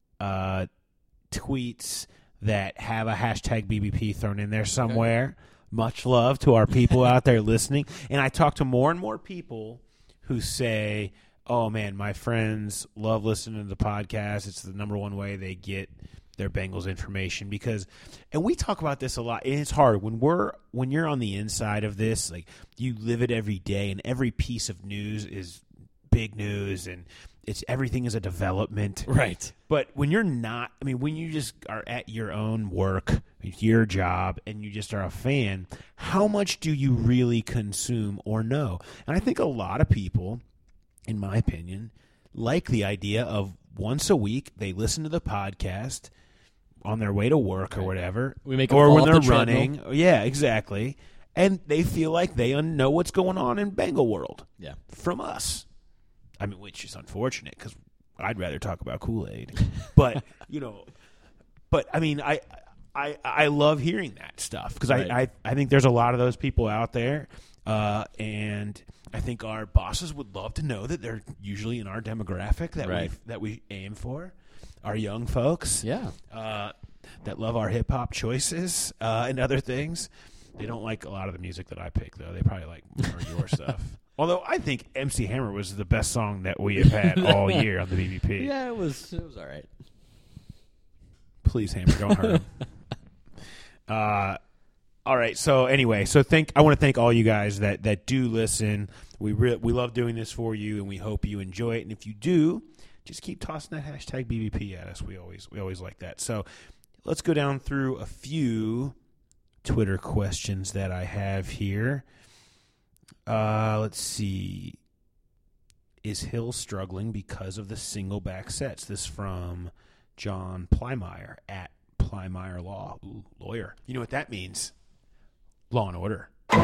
tweets that have a hashtag BBP thrown in there somewhere. Okay. Much love to our people out there listening. And I talk to more and more people who say, oh, man, my friends love listening to the podcast. It's the number one way they get their Bengals information because, and we talk about this a lot, and it's hard when you're on the inside of this, like you live it every day, and every piece of news is big news, and everything is a development, right? But when you're not, I mean, when you just are at your own work, your job, and you just are a fan, how much do you really consume or know? And I think a lot of people, in my opinion, like the idea of once a week they listen to the podcast on their way to work or whatever, or when they're running. Yeah, exactly. And they feel like they know what's going on in Bengal world from us. I mean, which is unfortunate because I'd rather talk about Kool-Aid. But, I mean, I love hearing that stuff because I think there's a lot of those people out there. And I think our bosses would love to know that they're usually in our demographic that we aim for. Our young folks, that love our hip hop choices and other things. They don't like a lot of the music that I pick, though. They probably like more of your stuff. Although I think MC Hammer was the best song that we have had all year on the BBP. Yeah, it was all right. Please, Hammer, don't hurt him. All right. So anyway, I want to thank all you guys that do listen. We love doing this for you, and we hope you enjoy it. And if you do, just keep tossing that hashtag BBP at us. We always like that. So let's go down through a few Twitter questions that I have here. Let's see. Is Hill struggling because of the single back sets? This from John Plymeyer at Plymeyer Law. Ooh, lawyer. You know what that means? Law and Order.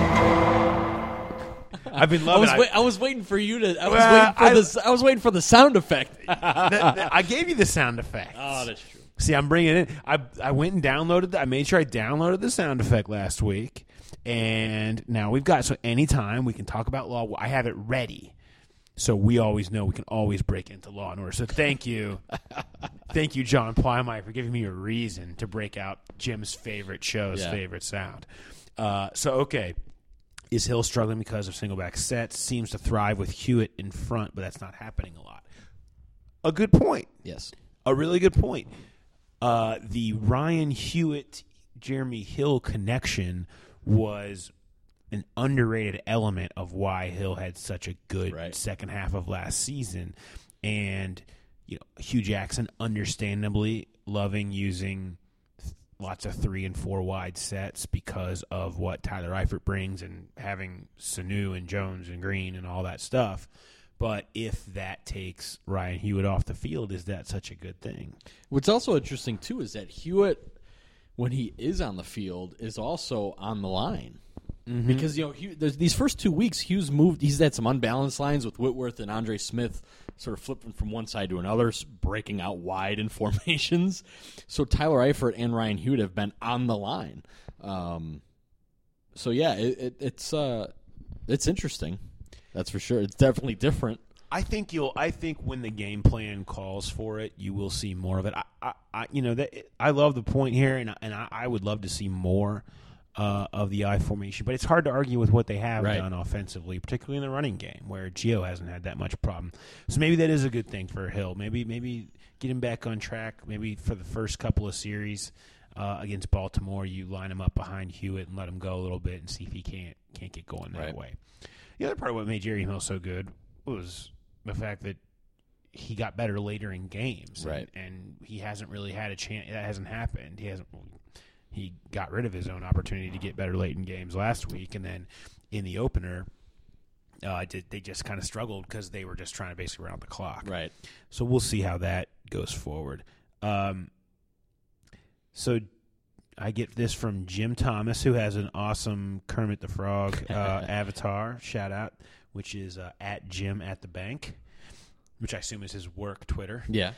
I've been loving it. I was waiting for you to. I was waiting for the sound effect. I gave you the sound effect. Oh, that's true. See, I'm bringing it in. I went and downloaded. I made sure I downloaded the sound effect last week, and now we've got. So anytime we can talk about law, I have it ready. So we always know we can always break into Law and Order. So thank you. Thank you, John Plymeyer, for giving me a reason to break out Jim's favorite show's favorite sound. Okay. Is Hill struggling because of single back sets? Seems to thrive with Hewitt in front, but that's not happening a lot. A good point. Yes. A really good point. The Ryan Hewitt, Jeremy Hill connection was an underrated element of why Hill had such a good second half of last season. And, Hugh Jackson understandably loving using lots of 3 and 4 wide sets because of what Tyler Eifert brings and having Sanu and Jones and Green and all that stuff. But if that takes Ryan Hewitt off the field, is that such a good thing? What's also interesting, too, is that Hewitt, when he is on the field, is also on the line. Mm-hmm. Because, these first 2 weeks, he's had some unbalanced lines with Whitworth and Andre Smith sort of flipping from one side to another, breaking out wide in formations. So Tyler Eifert and Ryan Hewitt have been on the line. It's interesting. That's for sure. It's definitely different. I think when the game plan calls for it, you will see more of it. I love the point here, and I would love to see more of the I formation, but it's hard to argue with what they have done offensively, particularly in the running game, where Gio hasn't had that much problem. So maybe that is a good thing for Hill. Maybe get him back on track. Maybe for the first couple of series against Baltimore, you line him up behind Hewitt and let him go a little bit and see if he can't get going that way. The other part of what made Jerry Hill so good was the fact that he got better later in games, and he hasn't really had a chance. That hasn't happened. He got rid of his own opportunity to get better late in games last week, and then in the opener, they just kind of struggled because they were just trying to basically round the clock. Right. So we'll see how that goes forward. So I get this from Jim Thomas, who has an awesome Kermit the Frog avatar, shout out, which is at Jim at the Bank, which I assume is his work Twitter. Yeah.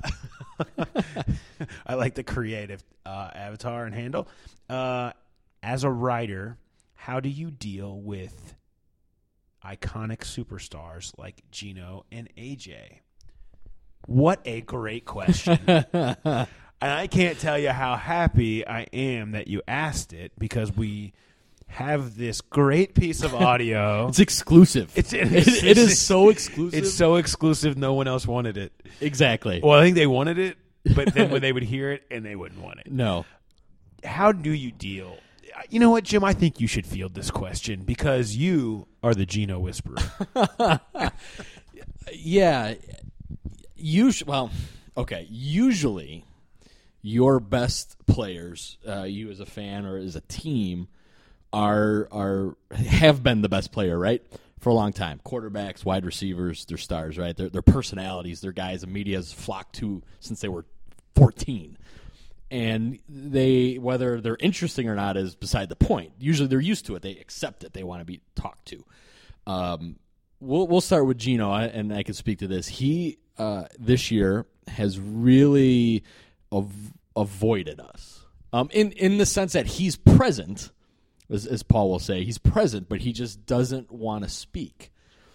I like the creative avatar and handle. As a writer, how do you deal with iconic superstars like Gino and AJ? What a great question. And I can't tell you how happy I am that you asked it, because we have this great piece of audio. It's exclusive. It is so exclusive. It's so exclusive, no one else wanted it. Exactly. Well, I think they wanted it, but then when they would hear it, and they wouldn't want it. No. How do you deal? You know what, Jim? I think you should field this question, because you are the Gino Whisperer. Yeah. Usually your best players, you as a fan or as a team, have been the best player, right, for a long time. Quarterbacks, wide receivers, they're stars, right? They're personalities. They're guys the media has flocked to since they were 14. And whether they're interesting or not is beside the point. Usually they're used to it. They accept it. They want to be talked to. We'll start with Gino, and I can speak to this. He this year has really avoided us in the sense that he's present, as Paul will say. He's present, but he just doesn't want to speak.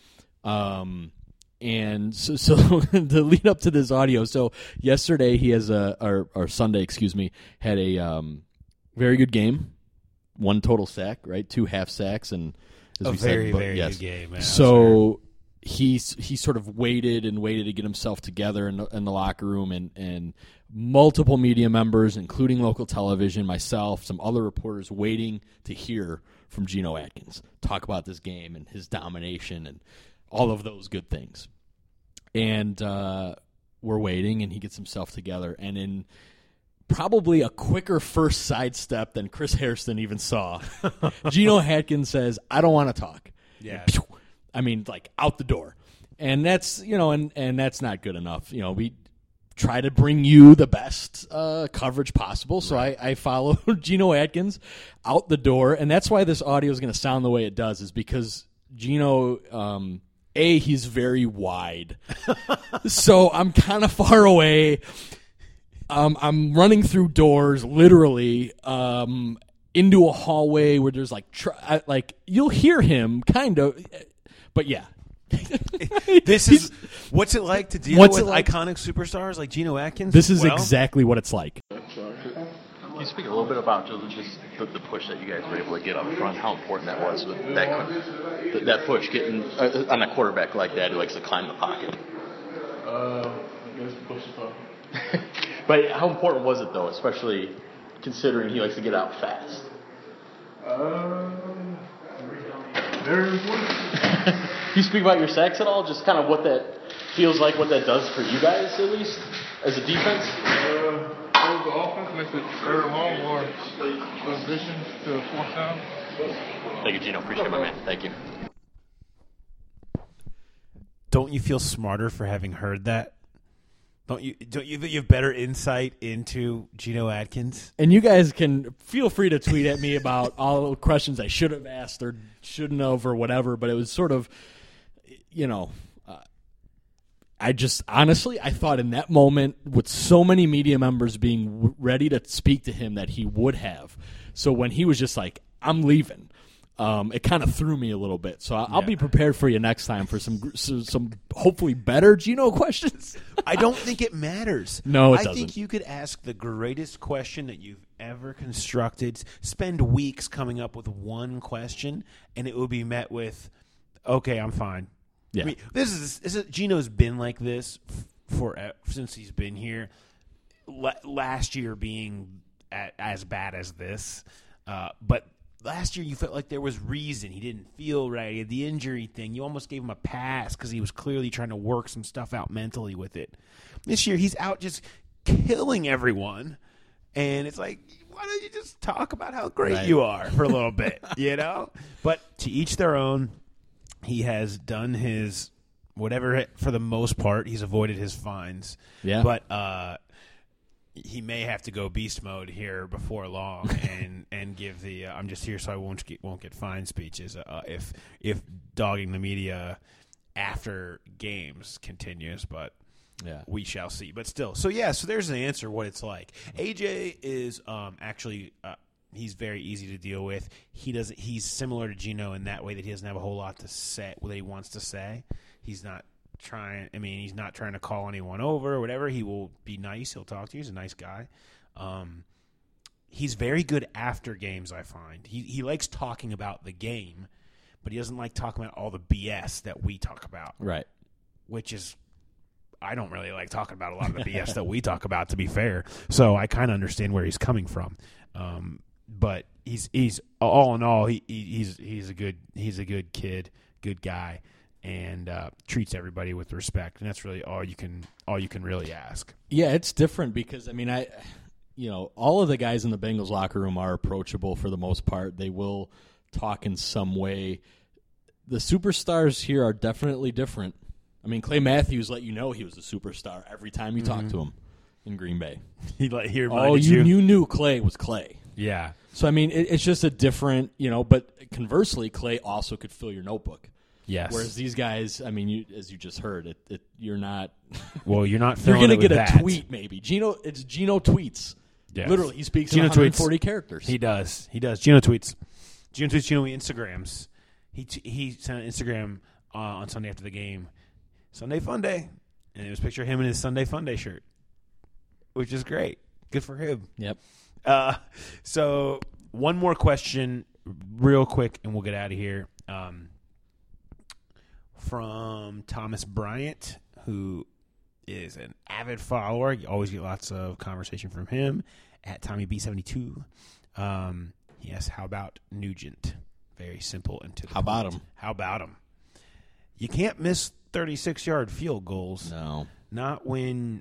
And so to lead up to this audio, so yesterday he has or Sunday, had a very good game. 1 total sack, right? 2 half sacks, and as we very said, good game. Man. So he sort of waited to get himself together in the locker room, and multiple media members, including local television, myself, some other reporters, waiting to hear from Geno Atkins talk about this game and his domination and all of those good things. And we're waiting, and he gets himself together. And in probably a quicker first sidestep than Chris Hairston even saw, Geno Atkins says, "I don't want to talk." Yeah. I mean, like, out the door. And that's, and that's not good enough. We try to bring you the best coverage possible. So I follow Geno Atkins out the door. And that's why this audio is going to sound the way it does, is because Geno, he's very wide. So I'm kind of far away. I'm running through doors, literally, into a hallway where there's you'll hear him kind of, but yeah. What's it like to deal with iconic superstars like Geno Atkins? This is exactly what it's like. Can you speak a little bit about just the push that you guys were able to get up front, how important that was with that push, getting on a quarterback like that who likes to climb the pocket? But how important was it, though, especially considering he likes to get out fast? Very important. Can you speak about your sacks at all? Just kind of what that feels like, what that does for you guys, at least, as a defense? the offense, makes it third and long, or transition to the fourth down. Thank you, Gino. Appreciate it, my man. Thank you. Don't you feel smarter for having heard that? Don't you have better insight into Geno Atkins? And you guys can feel free to tweet at me about all the questions I should have asked or shouldn't have or whatever, but it was sort of, I just honestly, I thought in that moment with so many media members being ready to speak to him that he would have. So when he was just like, I'm leaving, it kind of threw me a little bit. So I'll be prepared for you next time for some hopefully better Geno questions. I don't think it matters. No, it doesn't. I think you could ask the greatest question that you've ever constructed, spend weeks coming up with one question, and it would be met with, okay, I'm fine. Yeah. I mean, Geno's been like this since he's been here. Last year being as bad as this, but last year you felt like there was reason. He didn't feel right. He had the injury thing. You almost gave him a pass because he was clearly trying to work some stuff out mentally with it. This year he's out just killing everyone, and it's like, why don't you just talk about how great you are for a little bit, But to each their own. He has done his whatever for the most part. He's avoided his fines. Yeah. But he may have to go beast mode here before long and give the I'm just here so I won't get fined speeches if dogging the media after games continues. But we shall see. But still, so there's an answer what it's like. AJ is actually. He's very easy to deal with. He's similar to Geno in that way that he doesn't have a whole lot to say what he wants to say. He's not trying. I mean, he's not trying to call anyone over or whatever. He will be nice. He'll talk to you. He's a nice guy. He's very good after games. I find he likes talking about the game, but he doesn't like talking about all the BS that we talk about. Right. Which is. I don't really like talking about a lot of the BS that we talk about, to be fair. So I kind of understand where he's coming from. But he's all in all he's a good kid, good guy, and treats everybody with respect, and that's really all you can really ask. Yeah, it's different because I mean all of the guys in the Bengals locker room are approachable for the most part. They will talk in some way. The superstars here are definitely different. I mean, Clay Matthews let you know he was a superstar every time you talked to him in Green Bay. He you knew Clay was Clay. Yeah. So, I mean, it's just a different, but conversely, Clay also could fill your notebook. Yes. Whereas these guys, I mean, as you just heard, you're not. Well, you're not You're going to get a tweet, maybe. Geno tweets. Yes. Literally, he speaks Geno in 140 characters. He does. Geno tweets. Geno Instagrams. He sent an Instagram on Sunday after the game. Sunday Fun Day. And it was a picture of him in his Sunday Fun Day shirt, which is great. Good for him. Yep. So one more question real quick, and we'll get out of here. From Thomas Bryant, who is an avid follower. You always get lots of conversation from him at TommyB72. Yes, how about Nugent? Very simple and to the point. How about him? You can't miss 36-yard field goals. No. Not when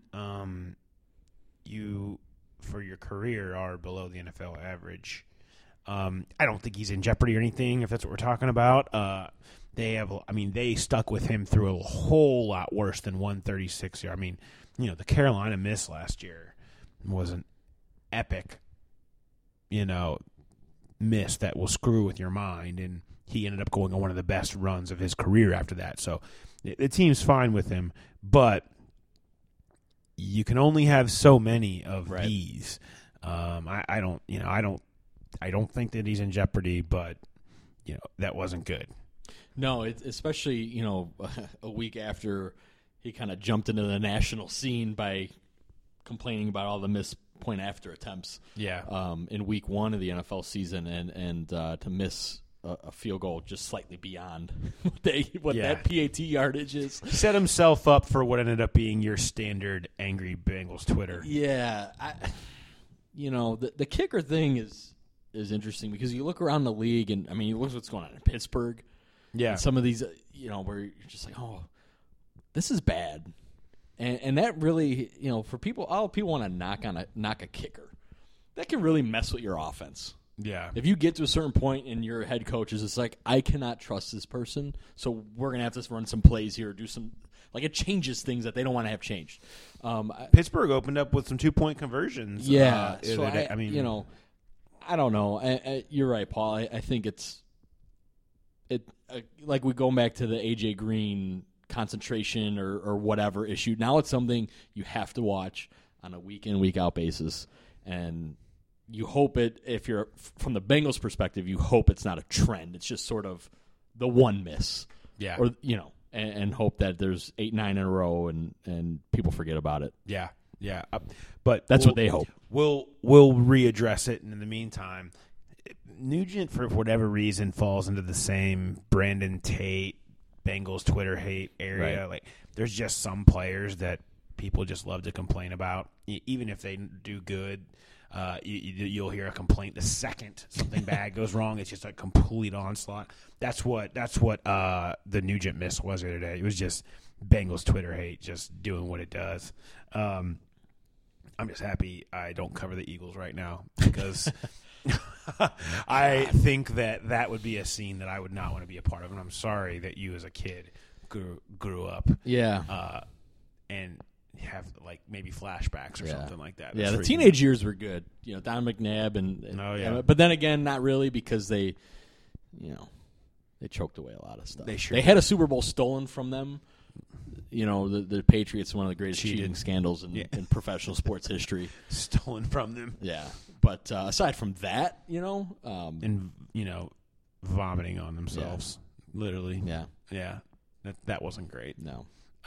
you, for your career, are below the NFL average. I don't think he's in jeopardy or anything, if that's what we're talking about. They stuck with him through a whole lot worse than 136-yard. I mean, the Carolina miss last year was an epic, miss that will screw with your mind, and he ended up going on one of the best runs of his career after that. So the team's fine with him, but you can only have so many of these. I don't think that he's in jeopardy, but that wasn't good. No, especially a week after he kind of jumped into the national scene by complaining about all the missed point after attempts. Yeah. In week one of the NFL season, and to miss a field goal just slightly beyond that PAT yardage is. He set himself up for what ended up being your standard angry Bengals Twitter. Yeah. The kicker thing is interesting because you look around the league and you look what's going on in Pittsburgh. Yeah. And some of these, where you're just like, oh, this is bad. And that really, for people, all people want to knock a kicker. That can really mess with your offense. Yeah. If you get to a certain point and your head coach is just like, I cannot trust this person, so we're going to have to run some plays here, do some, like it changes things that they don't want to have changed. Pittsburgh opened up with some 2-point conversions. Yeah. So I mean, I don't know. You're right, Paul. I think like we go back to the AJ Green concentration or whatever issue. Now it's something you have to watch on a week in, week out basis. And you hope if you're from the Bengals perspective, you hope it's not a trend. It's just sort of the one miss. Yeah. Or, and hope that there's 8-9 in a row and people forget about it. Yeah. Yeah. But that's what they hope. We'll readdress it. And in the meantime, Nugent, for whatever reason, falls into the same Brandon Tate, Bengals Twitter hate area. Right. Like, there's just some players that people just love to complain about, even if they do good. You'll hear a complaint the second something bad goes wrong. It's just a complete onslaught. That's what the Nugent miss was the other day. It was just Bengals Twitter hate just doing what it does. I'm just happy I don't cover the Eagles right now because I think that would be a scene that I would not want to be a part of, and I'm sorry that you as a kid grew up. Yeah. And have like maybe flashbacks or something like that. Yeah, the teenage years were good. Don McNabb and but then again, not really because they choked away a lot of stuff. They had a Super Bowl stolen from them. The Patriots, one of the greatest cheating scandals in professional sports history. Stolen from them. Yeah, but aside from that, and vomiting on themselves, literally. Yeah. That wasn't great. No.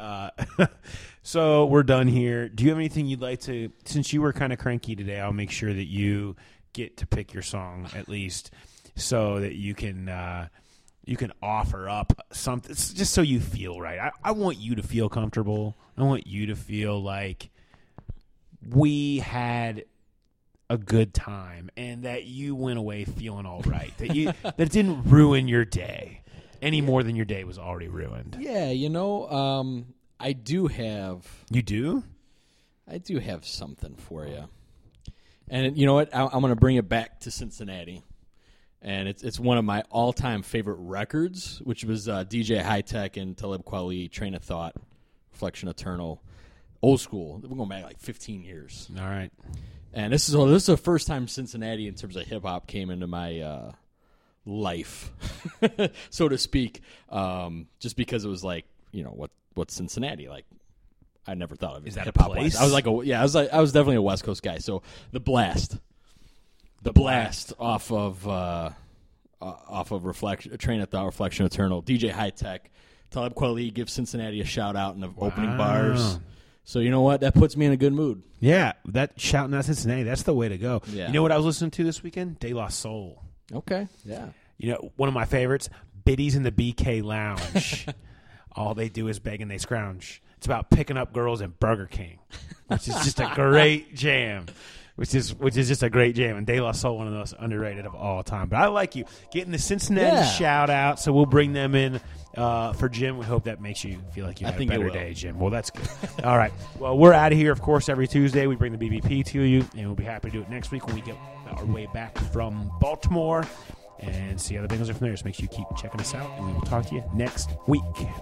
So we're done here. Do you have anything you'd like to, since you were kind of cranky today, I'll make sure that you get to pick your song at least so that you can offer up something just so you feel right. I want you to feel comfortable. I want you to feel like we had a good time and that you went away feeling all right, that it didn't ruin your day any more than your day was already ruined. Yeah, I do have... You do? I do have something for you. And you know what? I'm going to bring it back to Cincinnati. And it's one of my all-time favorite records, which was DJ High-Tech and Talib Kweli, Train of Thought, Reflection Eternal, old school. We're going back like 15 years. All right. And this is the first time Cincinnati, in terms of hip-hop, came into my... life, so to speak, just because it was like, what's Cincinnati like? I never thought of it. Is that a hip-hop place? I was definitely a West Coast guy. So the blast off of Reflection, Train of Thought, Reflection Eternal, DJ High-Tech, Talib Kweli gives Cincinnati a shout out in the opening bars. So you know what? That puts me in a good mood. Yeah, that shouting out Cincinnati, that's the way to go. Yeah. You know what I was listening to this weekend? De La Soul. Okay. Yeah. One of my favorites, Biddies in the BK Lounge. All they do is beg and they scrounge. It's about picking up girls in Burger King, which is just a great jam. Which is just a great jam. And De La Soul, one of the most underrated of all time. But I like you getting the Cincinnati shout out, so we'll bring them in for Jim. We hope that makes you feel like you had a better day, Jim. Well, that's good. All right. Well, we're out of here, of course, every Tuesday. We bring the BBP to you, and we'll be happy to do it next week when we get our way back from Baltimore and see how the Bengals are from there. So make sure you keep checking us out, and we will talk to you next week.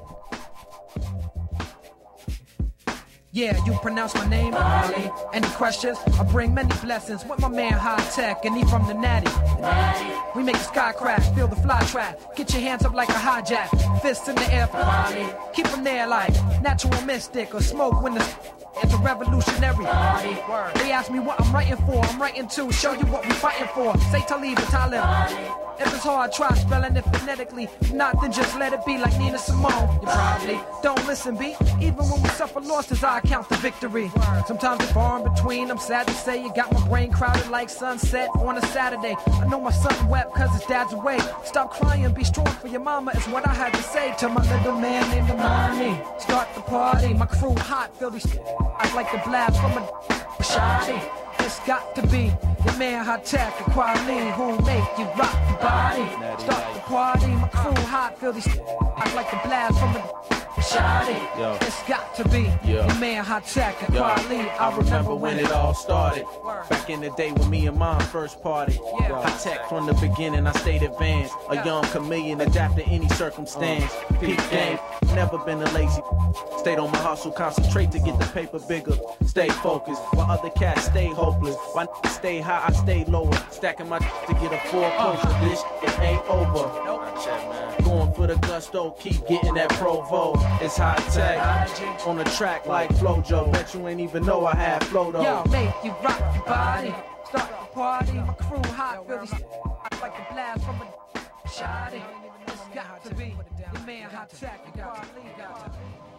Yeah, you pronounce my name, Ali. Any questions? I bring many blessings with my man High-Tech, and he from the Natty. We make the sky crash, feel the fly trap. Get your hands up like a hijack, fists in the air for Ali. Keep them there like natural mystic or smoke when it's a revolutionary. They ask me what I'm writing for. I'm writing to show you what we fighting for. Say Talib or Talib. If it's hard, try spelling it phonetically. If not, then just let it be like Nina Simone. You probably don't listen, B. Even when we suffer losses, I count the victory. Sometimes it's far in between. I'm sad to say you got my brain crowded like sunset on a Saturday. I know my son wept cause his dad's away. Stop crying, be strong for your mama is what I had to say to my little man named Amani. Start the party, my crew hot, feel these I like the blast from a shoddy. It's got to be the man High-Tech and Kweli who make you rock your body. Start the party, my crew hot, feel these I like the blast from a Shawty, Yo. it's got to be Yeah. your man Hot Tech and Yo, Quali. I remember when it all started. Back in the day when me and mom first party. Hot Tech from the beginning, I stayed advanced. A young chameleon, adapt to any circumstance. Peak game, never been a lazy. Stayed on my hustle, concentrate to get the paper bigger. Stay focused, while other cats stay hopeless. Why stay high, I stay lower. Stacking my to get a full post. This it ain't over. Going for the gusto, keep getting that Provo. It's Hot Tech on the track like Flojo. Bet you ain't even know I had flow though. Yo, make you rock your body, start the party. My crew hot, feel these like a blast from a shawty. It's got to be your man Hot Tech and Quali.